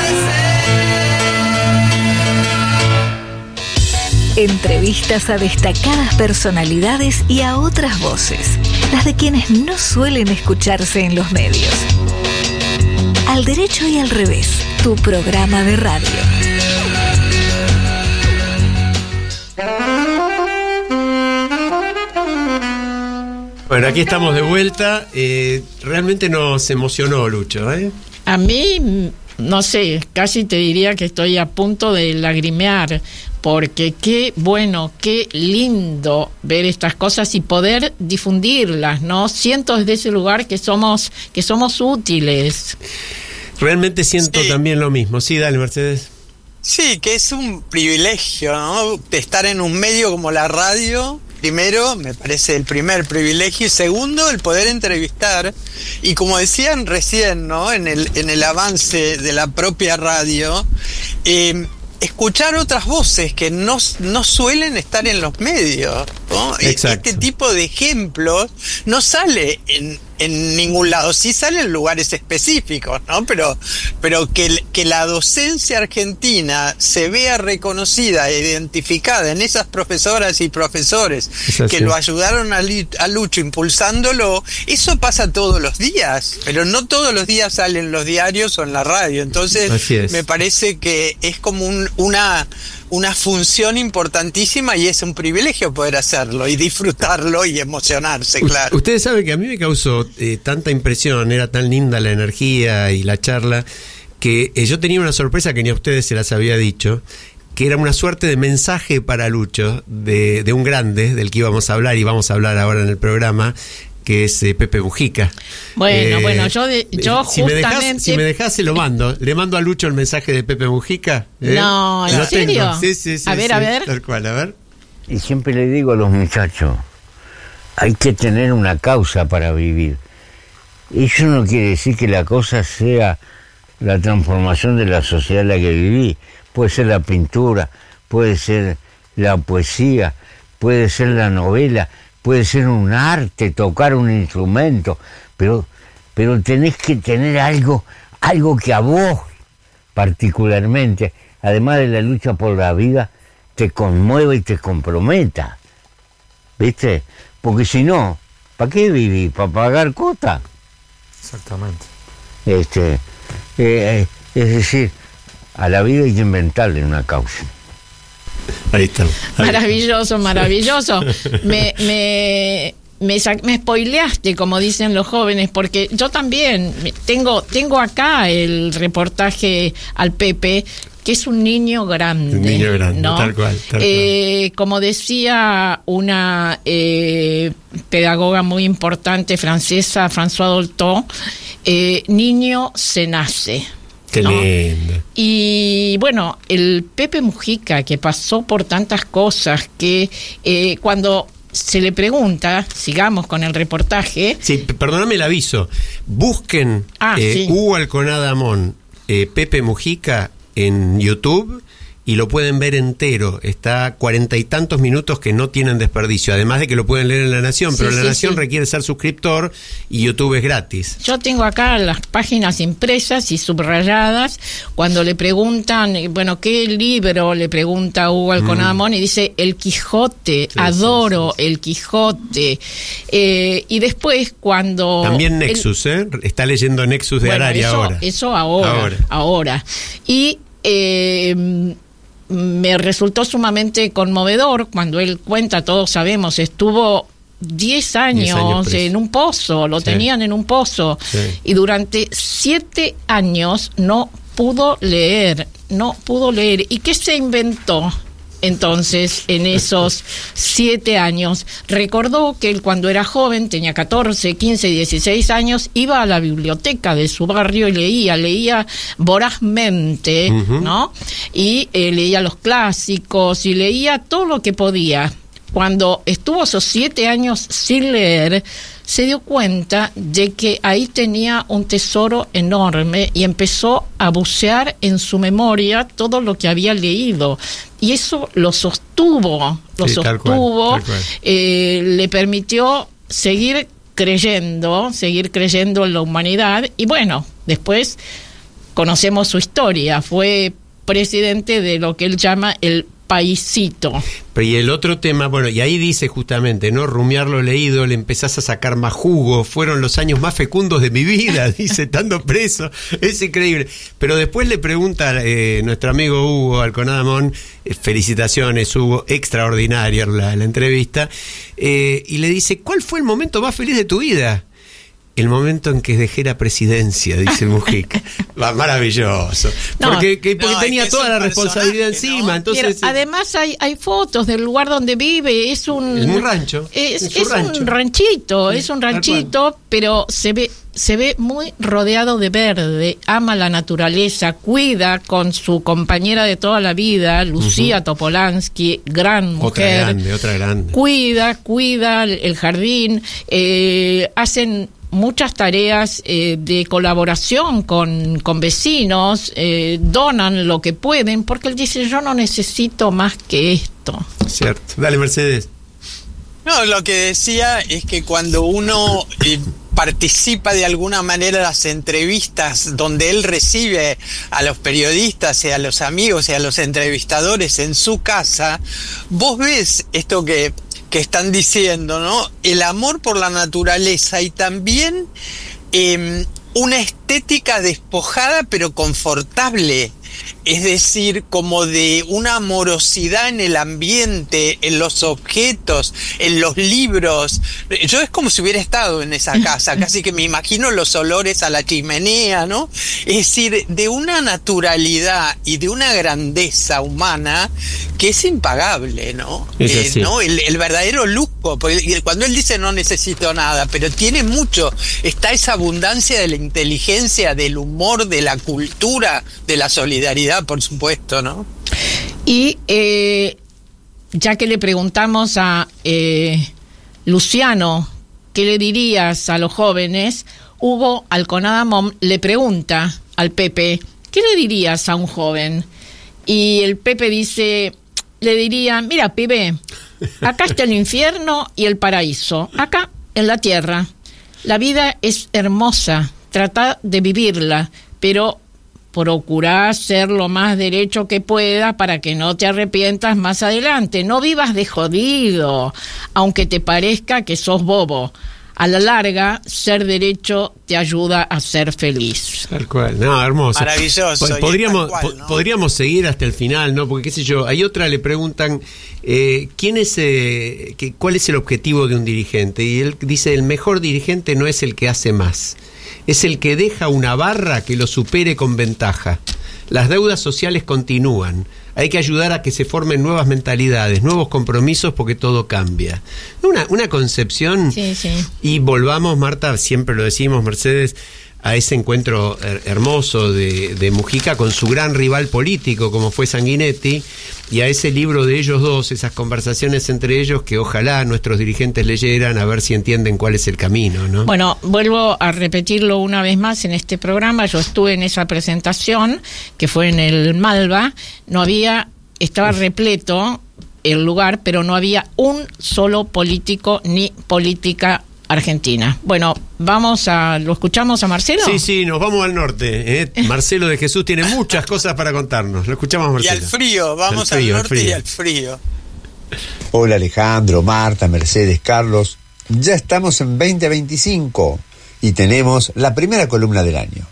desaparecer. Entrevistas a destacadas personalidades y a otras voces, las de quienes no suelen escucharse en los medios. Al derecho y al revés, tu programa de radio. Bueno, aquí estamos de vuelta. Eh, realmente nos emocionó, Lucho, ¿eh? A mí no sé, casi te diría que estoy a punto de lagrimear, porque qué bueno, qué lindo ver estas cosas y poder difundirlas, ¿no? Siento desde ese lugar que somos, que somos útiles. Realmente siento Sí. también lo mismo. Sí, dale, Mercedes. Sí, que es un privilegio, ¿no? De estar en un medio como la radio. Primero, me parece el primer privilegio, y segundo, el poder entrevistar. Y como decían recién, ¿no? En el, en el avance de la propia radio, eh, escuchar otras voces que no, no suelen estar en los medios, ¿no? Exacto. Este tipo de ejemplos no sale en, en ningún lado, sí sale en lugares específicos, ¿no? Pero, pero que, que la docencia argentina se vea reconocida e identificada en esas profesoras y profesores que lo ayudaron a, a Lucho impulsándolo, eso pasa todos los días, pero no todos los días salen los diarios o en la radio. Entonces me parece que es como un, una... una función importantísima, y es un privilegio poder hacerlo y disfrutarlo y emocionarse, claro. Ustedes saben que a mí me causó eh, tanta impresión, era tan linda la energía y la charla, que eh, yo tenía una sorpresa que ni a ustedes se las había dicho, que era una suerte de mensaje para Lucho, de, de un grande, del que íbamos a hablar y vamos a hablar ahora en el programa, que es eh, Pepe Mujica. Bueno, Eh, bueno, yo de, yo si justamente... Me dejás, si me dejás, se lo mando. Le mando a Lucho el mensaje de Pepe Mujica. ¿eh? No, ¿en Lo serio? tengo. Sí, sí, sí, a ver, sí, a ver. Tal cual, a ver. Y siempre le digo a los muchachos, hay que tener una causa para vivir. Eso no quiere decir que la cosa sea la transformación de la sociedad en la que viví. Puede ser la pintura, puede ser la poesía, puede ser la novela, puede ser un arte, tocar un instrumento, pero, pero tenés que tener algo, algo que a vos particularmente, además de la lucha por la vida, te conmueva y te comprometa, ¿viste? Porque si no, ¿para qué vivir? ¿Para pagar cuota? Exactamente. Este, eh, es decir, a la vida hay que inventarle una causa. Ahí está. Ahí maravilloso, maravilloso. Me, me, me, sa- me spoileaste, como dicen los jóvenes, porque yo también tengo, tengo acá el reportaje al Pepe, que es un niño grande. Un niño grande, ¿no? tal cual. Tal Eh, como decía una eh, pedagoga muy importante francesa, François Dolto, eh, niño se nace. Qué ¿no? lindo. Y bueno, el Pepe Mujica, que pasó por tantas cosas, que eh, cuando se le pregunta, sigamos con el reportaje. Sí, p- perdóname el aviso. Busquen Ah, eh, sí. Hugo Alconada Amón, eh, Pepe Mujica en YouTube, y lo pueden ver entero. Está cuarenta y tantos minutos que no tienen desperdicio. Además de que lo pueden leer en La Nación, Sí, pero La sí, Nación sí. requiere ser suscriptor y YouTube es gratis. Yo tengo acá las páginas impresas y subrayadas. Cuando le preguntan, eh, bueno, ¿qué libro? Le pregunta Hugo Alconada Amón, y dice El Quijote. Sí, adoro sí, sí, sí. El Quijote. Eh, y después cuando... También él- Nexus, ¿eh? Está leyendo Nexus de Bueno, Araria eso, ahora. Eso ahora, Ahora. ahora. Y eh, me resultó sumamente conmovedor cuando él cuenta, todos sabemos, estuvo diez años, diez años preso. en un pozo, lo Sí. tenían en un pozo, Sí. y durante siete años no pudo leer, no pudo leer. ¿Y qué se inventó? Entonces, en esos siete años, recordó que él cuando era joven, tenía catorce, quince, dieciséis años, iba a la biblioteca de su barrio y leía, leía vorazmente, Ujú. ¿no? Y eh, leía los clásicos y leía todo lo que podía. Cuando estuvo esos siete años sin leer, se dio cuenta de que ahí tenía un tesoro enorme y empezó a bucear en su memoria todo lo que había leído. Y eso lo sostuvo, lo Sí, tal cual, sostuvo, tal cual. eh, le permitió seguir creyendo, seguir creyendo en la humanidad. Y bueno, después conocemos su historia. Fue presidente de lo que él llama el paisito. Pero y el otro tema, bueno, y ahí dice justamente, ¿no? Rumiar lo leído, le empezás a sacar más jugo, fueron los años más fecundos de mi vida, dice, estando preso, es increíble. Pero después le pregunta eh, nuestro amigo Hugo Alconada Amón, eh, felicitaciones Hugo, extraordinaria la, la entrevista, eh, y le dice, ¿cuál fue el momento más feliz de tu vida? el momento en que dejé la presidencia, dice Mujica. Va, maravilloso. No, porque que, porque no, tenía es que toda es la un responsabilidad personaje, encima. ¿no? Entonces, Pero además hay, hay fotos del lugar donde vive, es un, es un rancho. Es, es un, es rancho. un ranchito, Sí, es un tal ranchito, pero se ve se ve muy rodeado de verde, ama la naturaleza, cuida con su compañera de toda la vida, Lucía uh-huh. Topolansky, gran mujer. Otra grande, otra grande. Cuida, cuida el jardín, eh, hacen muchas tareas eh, de colaboración con, con vecinos, eh, donan lo que pueden, porque él dice, yo no necesito más que esto. Cierto. Dale, Mercedes. No, lo que decía es que cuando uno eh, participa de alguna manera en las entrevistas donde él recibe a los periodistas y a los amigos y a los entrevistadores en su casa, vos ves esto que, que están diciendo, ¿no? El amor por la naturaleza y también eh, una estética despojada pero confortable. Es decir, como de una amorosidad en el ambiente, en los objetos, en los libros. Yo es como si hubiera estado en esa casa, casi que me imagino los olores a la chimenea, ¿no? Es decir, de una naturalidad y de una grandeza humana que es impagable, ¿no? Es Eh, así. ¿no? El, el verdadero lujo, porque cuando él dice no necesito nada, pero tiene mucho, está esa abundancia de la inteligencia, del humor, de la cultura, de la solidaridad, por supuesto, ¿no? Y eh, ya que le preguntamos a eh, Luciano, ¿qué le dirías a los jóvenes? Hugo Alconada-Mom le pregunta al Pepe, ¿qué le dirías a un joven? Y el Pepe dice, le diría, mira, pibe, acá está el infierno y el paraíso, acá en la tierra. La vida es hermosa, trata de vivirla, pero procurá hacer lo más derecho que pueda para que no te arrepientas más adelante. No vivas de jodido, aunque te parezca que sos bobo. A la larga, ser derecho te ayuda a ser feliz. Tal cual, no, hermoso. Maravilloso. Po- y Podríamos, tal cual, po- ¿no? podríamos seguir hasta el final, ¿no? Porque qué sé yo, hay otra, le preguntan, eh, ¿quién es, eh, que, cuál es el objetivo de un dirigente? Y él dice, el mejor dirigente no es el que hace más, es el que deja una barra que lo supere con ventaja. Las deudas sociales continúan. Hay que ayudar a que se formen nuevas mentalidades, nuevos compromisos, porque todo cambia. Una, una concepción. Sí, sí. Y volvamos, Marta, siempre lo decimos, Mercedes, a ese encuentro her- hermoso de, de Mujica con su gran rival político, como fue Sanguinetti, y a ese libro de ellos dos, esas conversaciones entre ellos que ojalá nuestros dirigentes leyeran, a ver si entienden cuál es el camino, ¿no? Bueno, vuelvo a repetirlo una vez más en este programa. Yo estuve en esa presentación que fue en el Malva. No había, estaba repleto el lugar, pero no había un solo político ni política argentina. Bueno, vamos a, ¿lo escuchamos a Marcelo? Sí, sí, nos vamos al norte. ¿eh? Marcelo de Jesús tiene muchas cosas para contarnos. Lo escuchamos, Y Marcelo. al frío, vamos Al frío, al al norte frío. y al frío. Hola Alejandro, Marta, Mercedes, Carlos. Ya estamos en veinte veinticinco y tenemos la primera columna del año.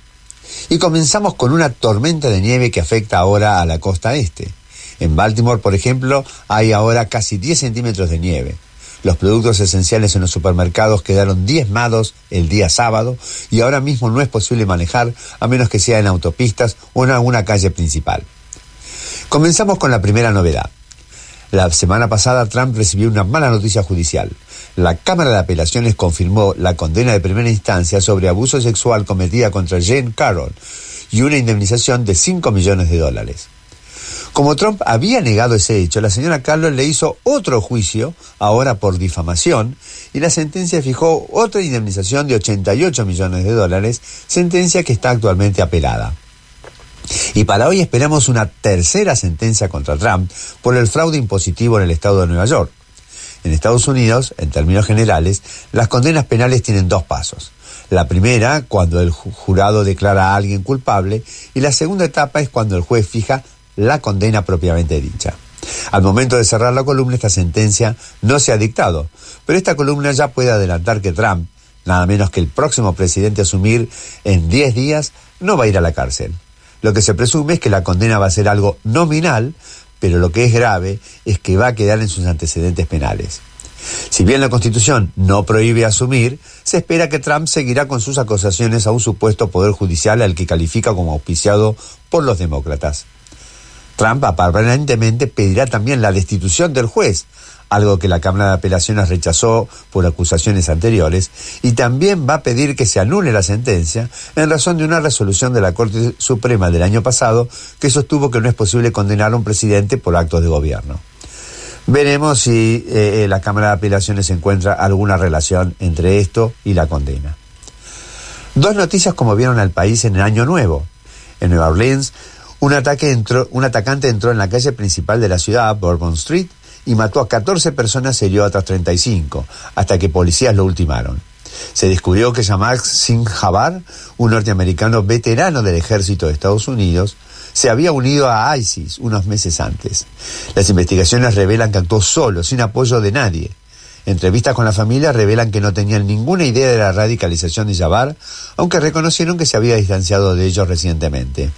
Y comenzamos con una tormenta de nieve que afecta ahora a la costa este. En Baltimore, por ejemplo, hay ahora casi diez centímetros de nieve. Los productos esenciales en los supermercados quedaron diezmados el día sábado y ahora mismo no es posible manejar a menos que sea en autopistas o en alguna calle principal. Comenzamos con la primera novedad. La semana pasada Trump recibió una mala noticia judicial. La Cámara de Apelaciones confirmó la condena de primera instancia sobre abuso sexual cometida contra Jane Carroll y una indemnización de cinco millones de dólares. Como Trump había negado ese hecho, la señora Carroll le hizo otro juicio, ahora por difamación, y la sentencia fijó otra indemnización de ochenta y ocho millones de dólares, sentencia que está actualmente apelada. Y para hoy esperamos una tercera sentencia contra Trump por el fraude impositivo en el estado de Nueva York. En Estados Unidos, en términos generales, las condenas penales tienen dos pasos. La primera, cuando el jurado declara a alguien culpable, y la segunda etapa es cuando el juez fija la condena propiamente dicha. Al momento de cerrar la columna, esta sentencia no se ha dictado, pero esta columna ya puede adelantar que Trump, nada menos que el próximo presidente a asumir en diez días, no va a ir a la cárcel. Lo que se presume es que la condena va a ser algo nominal, pero lo que es grave es que va a quedar en sus antecedentes penales. Si bien la Constitución no prohíbe asumir, se espera que Trump seguirá con sus acusaciones a un supuesto poder judicial al que califica como auspiciado por los demócratas. Trump aparentemente pedirá también la destitución del juez, algo que la Cámara de Apelaciones rechazó por acusaciones anteriores, y también va a pedir que se anule la sentencia en razón de una resolución de la Corte Suprema del año pasado que sostuvo que no es posible condenar a un presidente por actos de gobierno. Veremos si eh, la Cámara de Apelaciones encuentra alguna relación entre esto y la condena. Dos noticias conmovieron al país en el Año Nuevo. En Nueva Orleans, un, ataque entró, un atacante entró en la calle principal de la ciudad, Bourbon Street, y mató a catorce personas y hirió a otras treinta y cinco, hasta que policías lo ultimaron. Se descubrió que Jamal Singh Jabbar, un norteamericano veterano del ejército de Estados Unidos, se había unido a ISIS unos meses antes. Las investigaciones revelan que actuó solo, sin apoyo de nadie. Entrevistas con la familia revelan que no tenían ninguna idea de la radicalización de Jabbar, aunque reconocieron que se había distanciado de ellos recientemente.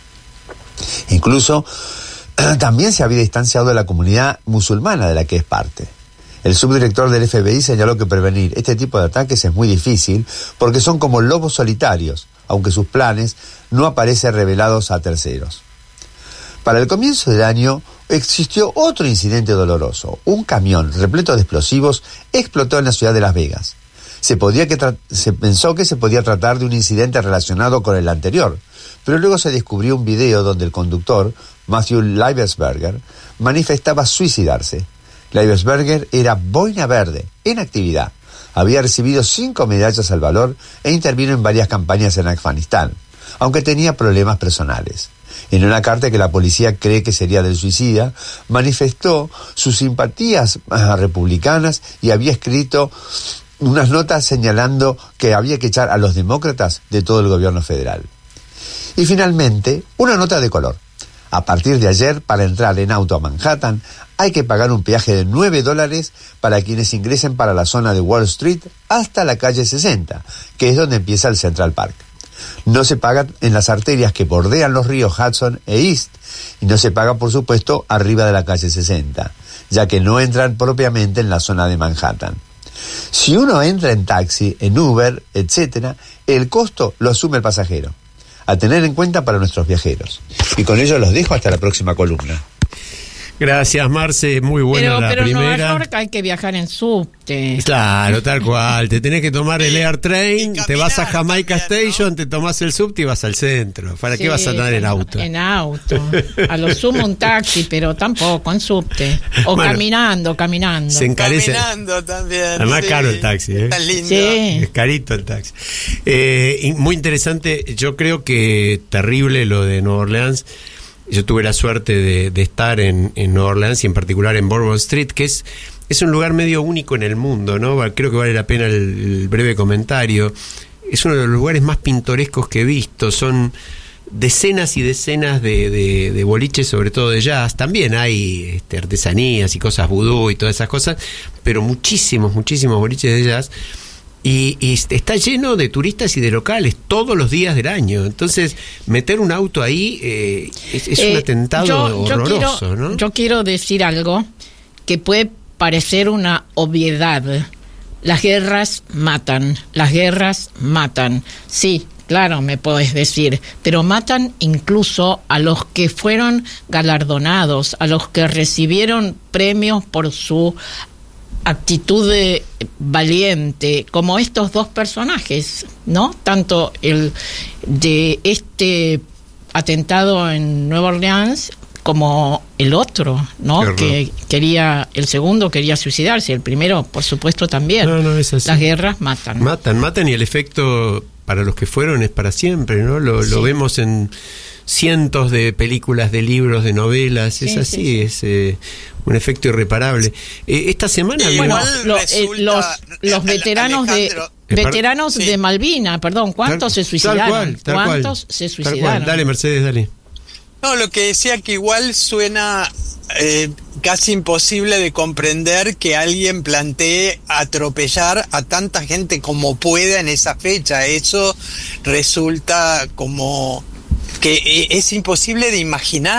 Incluso, también se había distanciado de la comunidad musulmana de la que es parte. El subdirector del F B I señaló que prevenir este tipo de ataques es muy difícil porque son como lobos solitarios, aunque sus planes no aparecen revelados a terceros. Para el comienzo del año existió otro incidente doloroso. Un camión repleto de explosivos explotó en la ciudad de Las Vegas. Se, podía que tra- se pensó que se podía tratar de un incidente relacionado con el anterior, pero luego se descubrió un video donde el conductor, Matthew Liebesberger, manifestaba suicidarse. Liebesberger era boina verde, en actividad. Había recibido cinco medallas al valor e intervino en varias campañas en Afganistán, aunque tenía problemas personales. En una carta que la policía cree que sería del suicida, manifestó sus simpatías uh, republicanas y había escrito unas notas señalando que había que echar a los demócratas de todo el gobierno federal. Y finalmente, una nota de color. A partir de ayer, para entrar en auto a Manhattan, hay que pagar un peaje de nueve dólares para quienes ingresen para la zona de Wall Street hasta la calle sesenta, que es donde empieza el Central Park. No se paga en las arterias que bordean los ríos Hudson e East, y no se paga, por supuesto, arriba de la calle sesenta, ya que no entran propiamente en la zona de Manhattan. Si uno entra en taxi, en Uber, etcétera, el costo lo asume el pasajero. A tener en cuenta para nuestros viajeros. Y con ello los dejo hasta la próxima columna. Gracias, Marce, muy buena pero, la pero primera. Pero en Nueva York hay que viajar en subte. Claro, tal cual. Te tenés que tomar el Air Train, te vas a Jamaica también, Station, ¿no? Te tomás el subte y vas al centro. ¿Para sí, qué vas a andar en auto? En auto. A lo sumo un taxi, pero tampoco en subte. O bueno, caminando, caminando. Se encarece. Caminando también. Además, sí, caro el taxi, ¿eh? Está lindo. Sí. Es carito el taxi. Eh, muy interesante. Yo creo que terrible lo de Nueva Orleans. Yo tuve la suerte de, de estar en, en Nueva Orleans y en particular en Bourbon Street, que es, es un lugar medio único en el mundo, ¿no? Creo que vale la pena el, el breve comentario. Es uno de los lugares más pintorescos que he visto. Son decenas y decenas de, de, de boliches, sobre todo de jazz. También hay este, artesanías y cosas vudú y todas esas cosas, pero muchísimos, muchísimos boliches de jazz. Y, y está lleno de turistas y de locales todos los días del año. Entonces, meter un auto ahí eh, es, es eh, un atentado yo, yo horroroso, quiero, ¿no? Yo quiero decir algo que puede parecer una obviedad. Las guerras matan, las guerras matan. Sí, claro, me puedes decir, pero matan incluso a los que fueron galardonados, a los que recibieron premios por su actitud de valiente, como estos dos personajes, ¿no? Tanto el de este atentado en Nueva Orleans como el otro, ¿no? Que quería, el segundo quería suicidarse, el primero, por supuesto, también. No, no es así. Las guerras matan. Matan, matan y el efecto para los que fueron es para siempre, ¿no? Lo, sí. lo vemos en cientos de películas, de libros, de novelas, sí, es así, sí, sí. es eh, un efecto irreparable. Eh, esta semana eh, bueno, lo, eh, los los veteranos Alejandro, de veteranos sí. de Malvina, perdón, ¿cuántos tal, se suicidaron? Tal cual, tal ¿Cuántos cual, se suicidaron? Tal cual. Dale, Mercedes, dale. No, lo que decía que igual suena eh, casi imposible de comprender que alguien plantee atropellar a tanta gente como pueda en esa fecha. Eso resulta como que es imposible de imaginar.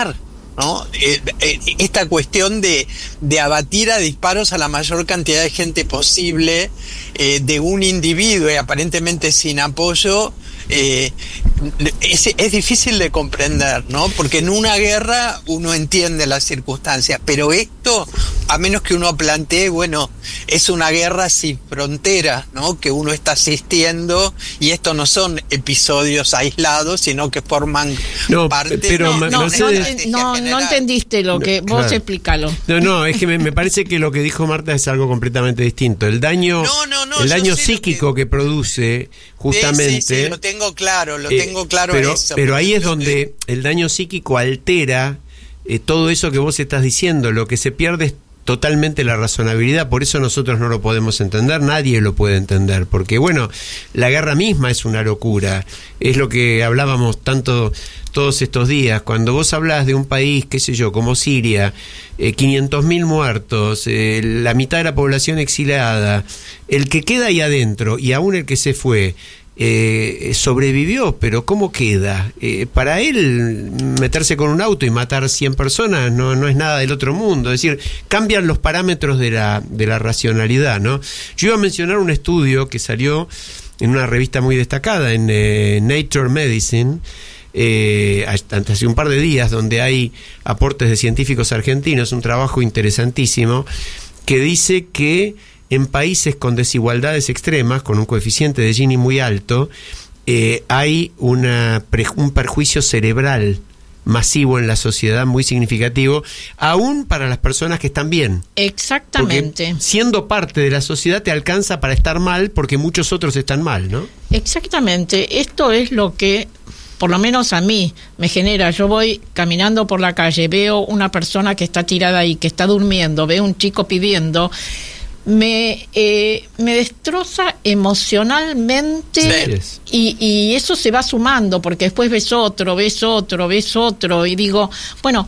¿no? Eh, eh, esta cuestión de, de abatir a disparos a la mayor cantidad de gente posible, eh, de un individuo y aparentemente sin apoyo, eh, es, es difícil de comprender, ¿no? Porque en una guerra uno entiende las circunstancias, pero esto, a menos que uno plantee, bueno, es una guerra sin fronteras, ¿no? Que uno está asistiendo, y esto no son episodios aislados, sino que forman no, parte pero de no, una no, estrategia no, general. no entendiste lo que vos Claro. explícalo. No, no, es que me, me parece que lo que dijo Marta es algo completamente distinto. El daño, No, no, no, el yo daño sé lo psíquico que... que produce justamente. Sí, sí, sí, lo tengo claro, lo eh, tengo claro pero, eso. pero ahí es Lo donde que- el daño psíquico altera eh, todo eso que vos estás diciendo. Lo que se pierde es totalmente la razonabilidad, por eso nosotros no lo podemos entender, nadie lo puede entender, porque bueno, la guerra misma es una locura, es lo que hablábamos tanto todos estos días, cuando vos hablas de un país, qué sé yo, como Siria, eh, quinientos mil muertos, eh, la mitad de la población exiliada, el que queda ahí adentro y aún el que se fue, Eh, sobrevivió, pero ¿cómo queda? Eh, para él meterse con un auto y matar cien personas no, no es nada del otro mundo, es decir, cambian los parámetros de la, de la racionalidad, ¿no? Yo iba a mencionar un estudio que salió en una revista muy destacada, en eh, Nature Medicine, eh, hace un par de días, donde hay aportes de científicos argentinos, un trabajo interesantísimo, que dice que en países con desigualdades extremas, con un coeficiente de Gini muy alto, eh, hay una pre, un perjuicio cerebral masivo en la sociedad muy significativo, aún para las personas que están bien. Exactamente. Porque siendo parte de la sociedad te alcanza para estar mal porque muchos otros están mal, ¿no? Exactamente. Esto es lo que, por lo menos a mí, me genera. Yo voy caminando por la calle, veo una persona que está tirada ahí, que está durmiendo, veo un chico pidiendo... Me, eh, me destroza emocionalmente, Sí. y, y eso se va sumando, porque después ves otro, ves otro, ves otro, y digo, bueno,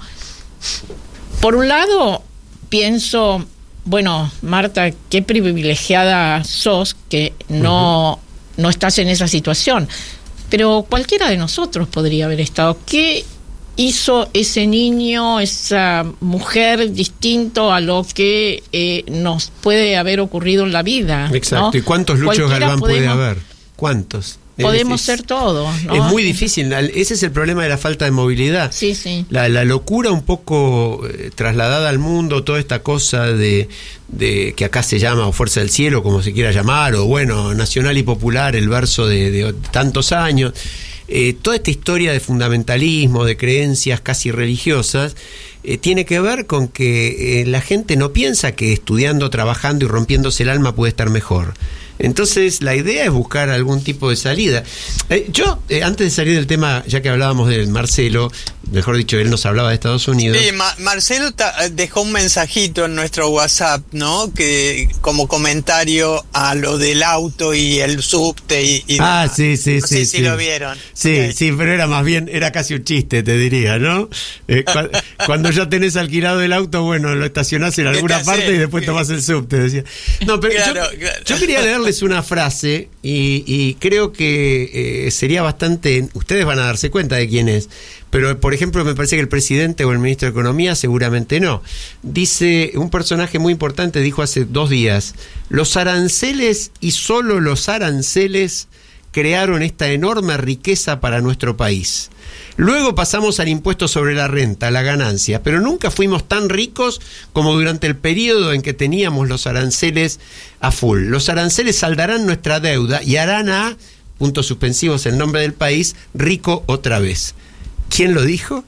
por un lado pienso, bueno, Marta, qué privilegiada sos que no, uh-huh. no estás en esa situación, pero cualquiera de nosotros podría haber estado. ¿Qué hizo ese niño, esa mujer, distinto a lo que eh, nos puede haber ocurrido en la vida? Exacto, ¿no? ¿Y cuántos Luchos Cualquiera Galván podemos, puede haber? ¿Cuántos? Podemos es, ser todos, ¿no? Es muy difícil, ese es el problema de la falta de movilidad. Sí, sí. La, la locura un poco eh, trasladada al mundo, toda esta cosa de, de que acá se llama o Fuerza del Cielo, como se quiera llamar, o bueno, Nacional y Popular, el verso de, de tantos años. Eh, toda esta historia de fundamentalismo, de creencias casi religiosas, eh, tiene que ver con que eh, la gente no piensa que estudiando, trabajando y rompiéndose el alma puede estar mejor. Entonces la idea es buscar algún tipo de salida. Eh, yo, eh, antes de salir del tema, ya que hablábamos de Marcelo, mejor dicho, él nos hablaba de Estados Unidos. Sí, Ma- Marcelo ta- dejó un mensajito en nuestro WhatsApp, ¿no? Que como comentario a lo del auto y el subte y, y ah, demás. sí, sí, no sí. sé sí. si lo vieron. Sí, okay. sí, pero era más bien, era casi un chiste, te diría, ¿no? Eh, cu- cuando ya tenés alquilado el auto, bueno, lo estacionás en alguna parte y después tomás el subte, decía. No, pero claro, yo, claro. yo quería leerles una frase y, y creo que eh, sería bastante, ustedes van a darse cuenta de quién es, pero por ejemplo me parece que el presidente o el ministro de Economía seguramente no. Dice, un personaje muy importante dijo hace dos días, los aranceles y solo los aranceles crearon esta enorme riqueza para nuestro país. Luego pasamos al impuesto sobre la renta, la ganancia, pero nunca fuimos tan ricos como durante el periodo en que teníamos los aranceles a full. Los aranceles saldarán nuestra deuda y harán a, puntos suspensivos el nombre del país, rico otra vez. ¿Quién lo dijo?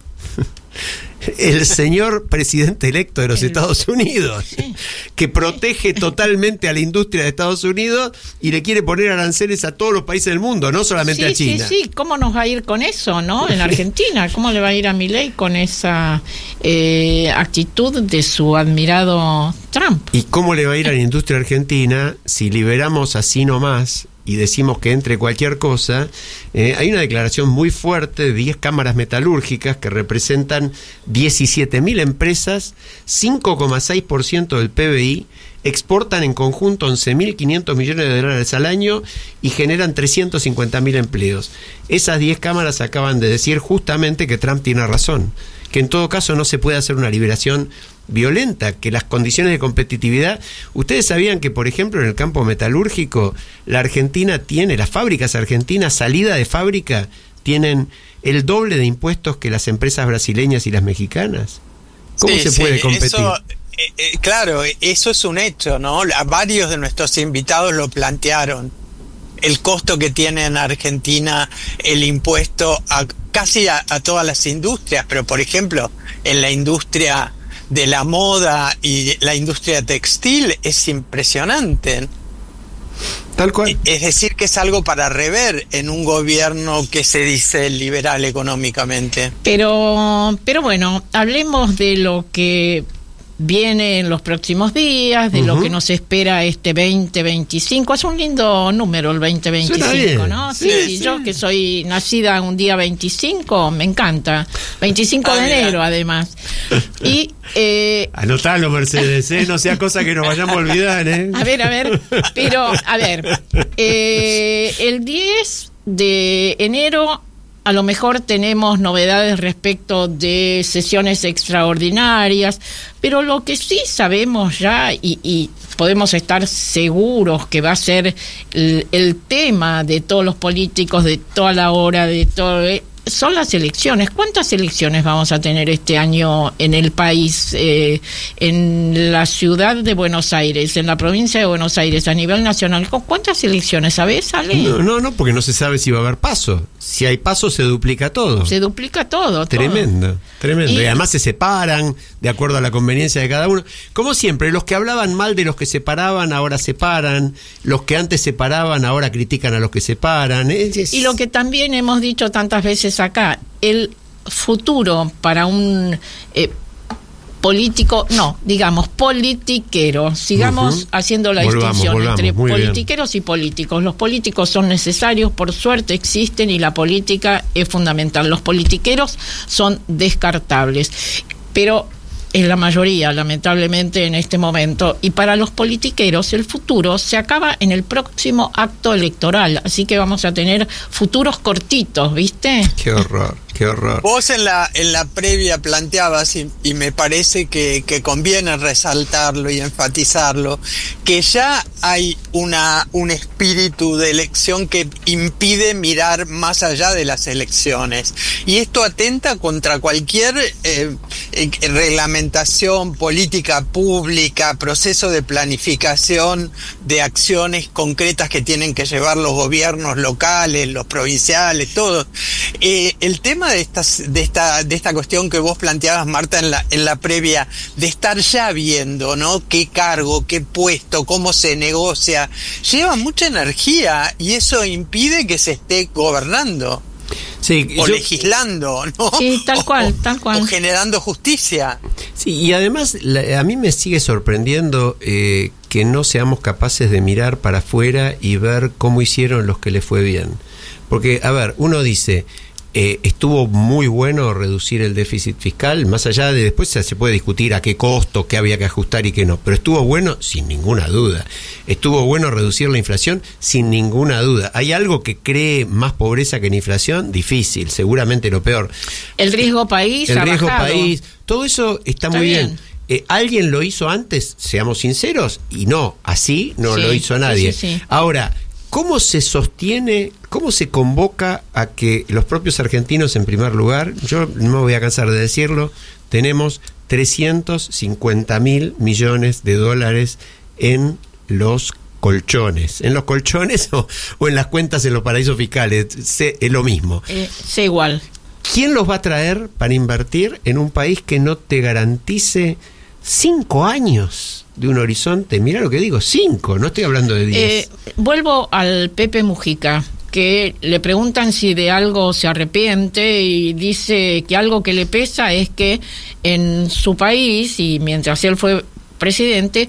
El señor presidente electo de los el, Estados Unidos, sí, que protege totalmente a la industria de Estados Unidos y le quiere poner aranceles a todos los países del mundo, no solamente sí, a China. Sí, sí, ¿cómo nos va a ir con eso, no? En Argentina, ¿cómo le va a ir a Milei con esa eh, actitud de su admirado Trump? ¿Y cómo le va a ir a la industria argentina si liberamos así nomás y decimos que entre cualquier cosa? Eh, hay una declaración muy fuerte de diez cámaras metalúrgicas que representan diecisiete mil empresas, cinco coma seis por ciento del P B I, exportan en conjunto once mil quinientos millones de dólares al año y generan trescientos cincuenta mil empleos. Esas diez cámaras acaban de decir justamente que Trump tiene razón, que en todo caso no se puede hacer una liberación violenta, que las condiciones de competitividad... Ustedes sabían que, por ejemplo, en el campo metalúrgico, la Argentina tiene, las fábricas argentinas, salida de fábrica, tienen el doble de impuestos que las empresas brasileñas y las mexicanas. ¿Cómo sí, se sí, puede competir? Eso, eh, eh, claro, eso es un hecho, ¿no? A varios de nuestros invitados lo plantearon. El costo que tiene en Argentina el impuesto a casi a, a todas las industrias, pero por ejemplo, en la industria de la moda y la industria textil es impresionante. Tal cual. Es decir, que es algo para rever en un gobierno que se dice liberal económicamente. Pero, pero bueno, hablemos de lo que viene en los próximos días, de uh-huh. lo que nos espera este veinte veinticinco. Es un lindo número el veinte veinticinco, ¿no? Sí, sí, sí, yo que soy nacida un día veinticinco, me encanta. veinticinco ah, de enero, mira. Además. Y eh, anotalo, Mercedes, ¿eh? No sea cosa que nos vayamos a olvidar, ¿eh? A ver, a ver, pero, a ver, eh, el diez de enero a lo mejor tenemos novedades respecto de sesiones extraordinarias, pero lo que sí sabemos ya y, y podemos estar seguros que va a ser el, el tema de todos los políticos, de toda la hora, de todo, son las elecciones. ¿Cuántas elecciones vamos a tener este año en el país, eh, en la ciudad de Buenos Aires, en la provincia de Buenos Aires, a nivel nacional? ¿Cuántas elecciones, sabes, Ale? No, no, no, porque no se sabe si va a haber paso. Si hay paso, se duplica todo. Se duplica todo. Tremendo, todo. tremendo. Y, y además se separan de acuerdo a la conveniencia de cada uno. Como siempre, los que hablaban mal de los que separaban, ahora separan. Los que antes separaban, ahora critican a los que separan. Es, es... Y lo que también hemos dicho tantas veces acá, el futuro para un... Eh, político, no, digamos, politiquero. Sigamos uh-huh. haciendo la volvamos, distinción volvamos, entre bien. politiqueros y políticos. Los políticos son necesarios, por suerte existen, y la política es fundamental. Los politiqueros son descartables, pero es la mayoría, lamentablemente, en este momento. Y para los politiqueros el futuro se acaba en el próximo acto electoral, así que vamos a tener futuros cortitos, ¿viste? Qué horror. Qué horror. Vos en la en la previa planteabas, y, y me parece que, que conviene resaltarlo y enfatizarlo, que ya hay una un espíritu de elección que impide mirar más allá de las elecciones. Y esto atenta contra cualquier eh, eh, reglamentación, política pública, proceso de planificación de acciones concretas que tienen que llevar los gobiernos locales, los provinciales, todos. Eh, el tema de estas de esta de esta cuestión que vos planteabas, Marta, en la en la previa, de estar ya viendo, ¿no?, qué cargo, qué puesto, cómo se negocia, lleva mucha energía y eso impide que se esté gobernando. Sí, o yo, legislando, ¿no? Sí, tal cual, o, tal cual. O generando justicia. Sí, y además la, a mí me sigue sorprendiendo eh, que no seamos capaces de mirar para afuera y ver cómo hicieron los que les fue bien. Porque, a ver, uno dice... Eh, estuvo muy bueno reducir el déficit fiscal, más allá de después se, se puede discutir a qué costo, qué había que ajustar y qué no, pero estuvo bueno sin ninguna duda. Estuvo bueno reducir la inflación sin ninguna duda. ¿Hay algo que cree más pobreza que la inflación? Difícil, seguramente lo peor. El riesgo país El ha riesgo bajado. país, todo eso está, está muy bien. bien. Eh, ¿Alguien lo hizo antes? Seamos sinceros, y no, así no sí, lo hizo nadie. Sí, sí, sí. Ahora, ¿cómo se sostiene, cómo se convoca a que los propios argentinos, en primer lugar, yo no me voy a cansar de decirlo, tenemos trescientos cincuenta mil millones de dólares en los colchones? ¿En los colchones o, o en las cuentas en los paraísos fiscales? Sé, es lo mismo. Eh, sé igual. ¿Quién los va a traer para invertir en un país que no te garantice cinco años de un horizonte? Mira lo que digo, cinco, no estoy hablando de diez. Eh, vuelvo al Pepe Mujica, que le preguntan si de algo se arrepiente y dice que algo que le pesa es que en su país, y mientras él fue presidente,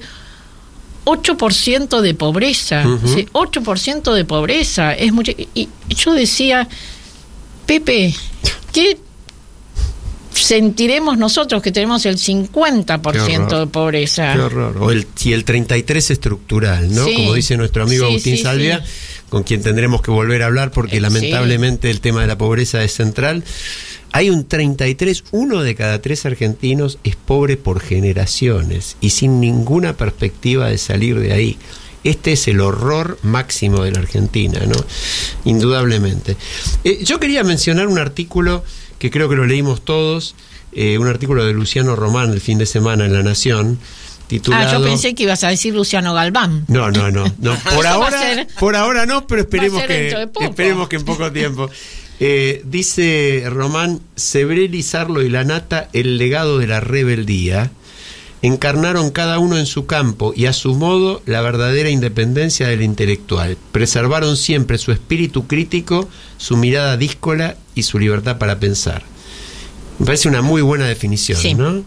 ocho por ciento de pobreza, uh-huh. ¿sí? ocho por ciento de pobreza, es mucho. Y yo decía, Pepe, ¿qué sentiremos nosotros que tenemos el cincuenta por ciento de pobreza. Qué horror. O el, si el treinta y tres estructural, ¿no? Sí. Como dice nuestro amigo Sí, Agustín sí, Salvia, sí. con quien tendremos que volver a hablar porque Eh, lamentablemente el tema de la pobreza es central. Hay un treinta y tres, uno de cada tres argentinos es pobre por generaciones y sin ninguna perspectiva de salir de ahí. Este es el horror máximo de la Argentina, ¿no? Indudablemente. Eh, yo quería mencionar un artículo que creo que lo leímos todos, eh, un artículo de Luciano Román el fin de semana en La Nación, titulado... Ah, yo pensé que ibas a decir Luciano Galván. No, no, no, no. Por Eso va a ahora, ser- por ahora no, pero esperemos va a ser dentro que de poco. esperemos que en poco tiempo. Eh, dice Román, Sebré, Lizarlo y Lanata, el legado de la rebeldía, encarnaron cada uno en su campo y a su modo la verdadera independencia del intelectual. Preservaron siempre su espíritu crítico, su mirada díscola y su libertad para pensar. Me parece una muy buena definición, Sí. ¿no?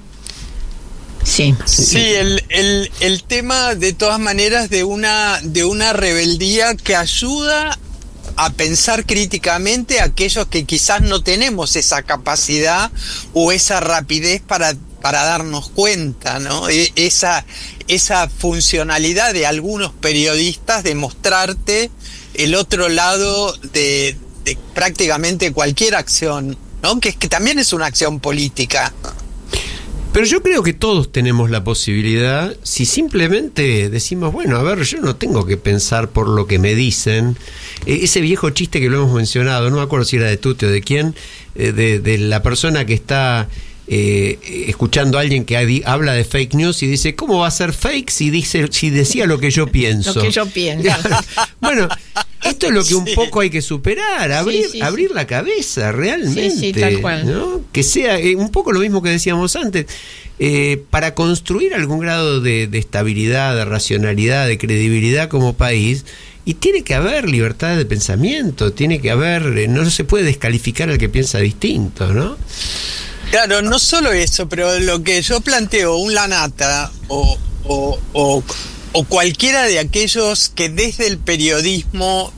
Sí. Sí, el, el, el tema de todas maneras de una, de una rebeldía que ayuda a pensar críticamente a aquellos que quizás no tenemos esa capacidad o esa rapidez para, para darnos cuenta, ¿no? E- esa, esa funcionalidad de algunos periodistas de mostrarte el otro lado de, de prácticamente cualquier acción, ¿no? Que, que también es una acción política. Pero yo creo que todos tenemos la posibilidad, si simplemente decimos, bueno, a ver, yo no tengo que pensar por lo que me dicen. Eh, ese viejo chiste que lo hemos mencionado, no me acuerdo si era de Tuti o de quién, eh, de, de la persona que está eh, escuchando a alguien que adi- habla de fake news y dice, ¿cómo va a ser fake si dice si decía lo que yo pienso? Lo que yo pienso. Bueno, esto es lo que un Sí. poco hay que superar, abrir, Sí, sí, abrir sí. la cabeza realmente, Sí, sí, tal cual. ¿no? Que sea eh, un poco lo mismo que decíamos antes, eh, para construir algún grado de, de estabilidad, de racionalidad, de credibilidad como país, y tiene que haber libertad de pensamiento, tiene que haber, eh, no se puede descalificar al que piensa distinto, ¿no? Claro, no solo eso, pero lo que yo planteo, un Lanata o, o, o, o cualquiera de aquellos que desde el periodismo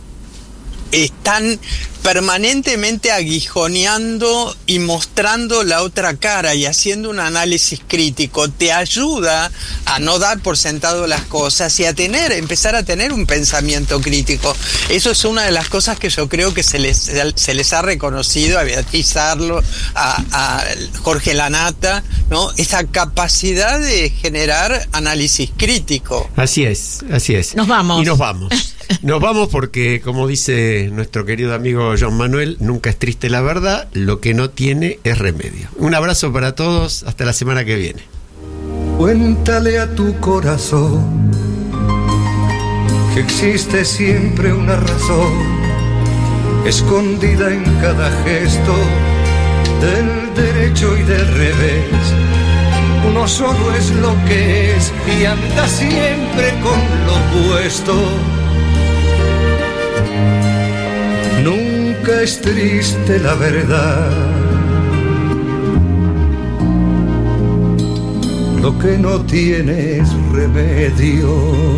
están permanentemente aguijoneando y mostrando la otra cara y haciendo un análisis crítico, te ayuda a no dar por sentado las cosas y a tener, empezar a tener un pensamiento crítico. Eso es una de las cosas que yo creo que se les, se les ha reconocido a Beatriz Arlo, a, a Jorge Lanata, ¿no? Esa capacidad de generar análisis crítico. Así es, así es. Nos vamos. Y nos vamos. Nos vamos porque, como dice nuestro querido amigo John Manuel, nunca es triste la verdad, lo que no tiene es remedio. Un abrazo para todos, hasta la semana que viene. Cuéntale a tu corazón que existe siempre una razón escondida en cada gesto del derecho y del revés. Uno solo es lo que es y anda siempre con lo opuesto. Nunca es triste la verdad. Lo que no tiene es remedio.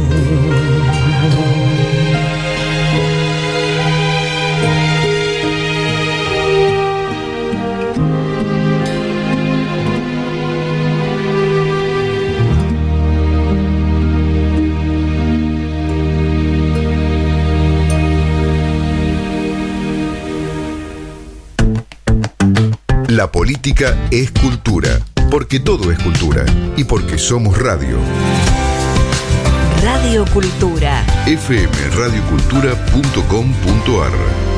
La política es cultura, porque todo es cultura y porque somos radio. Radio Cultura. f m radio cultura punto com punto a r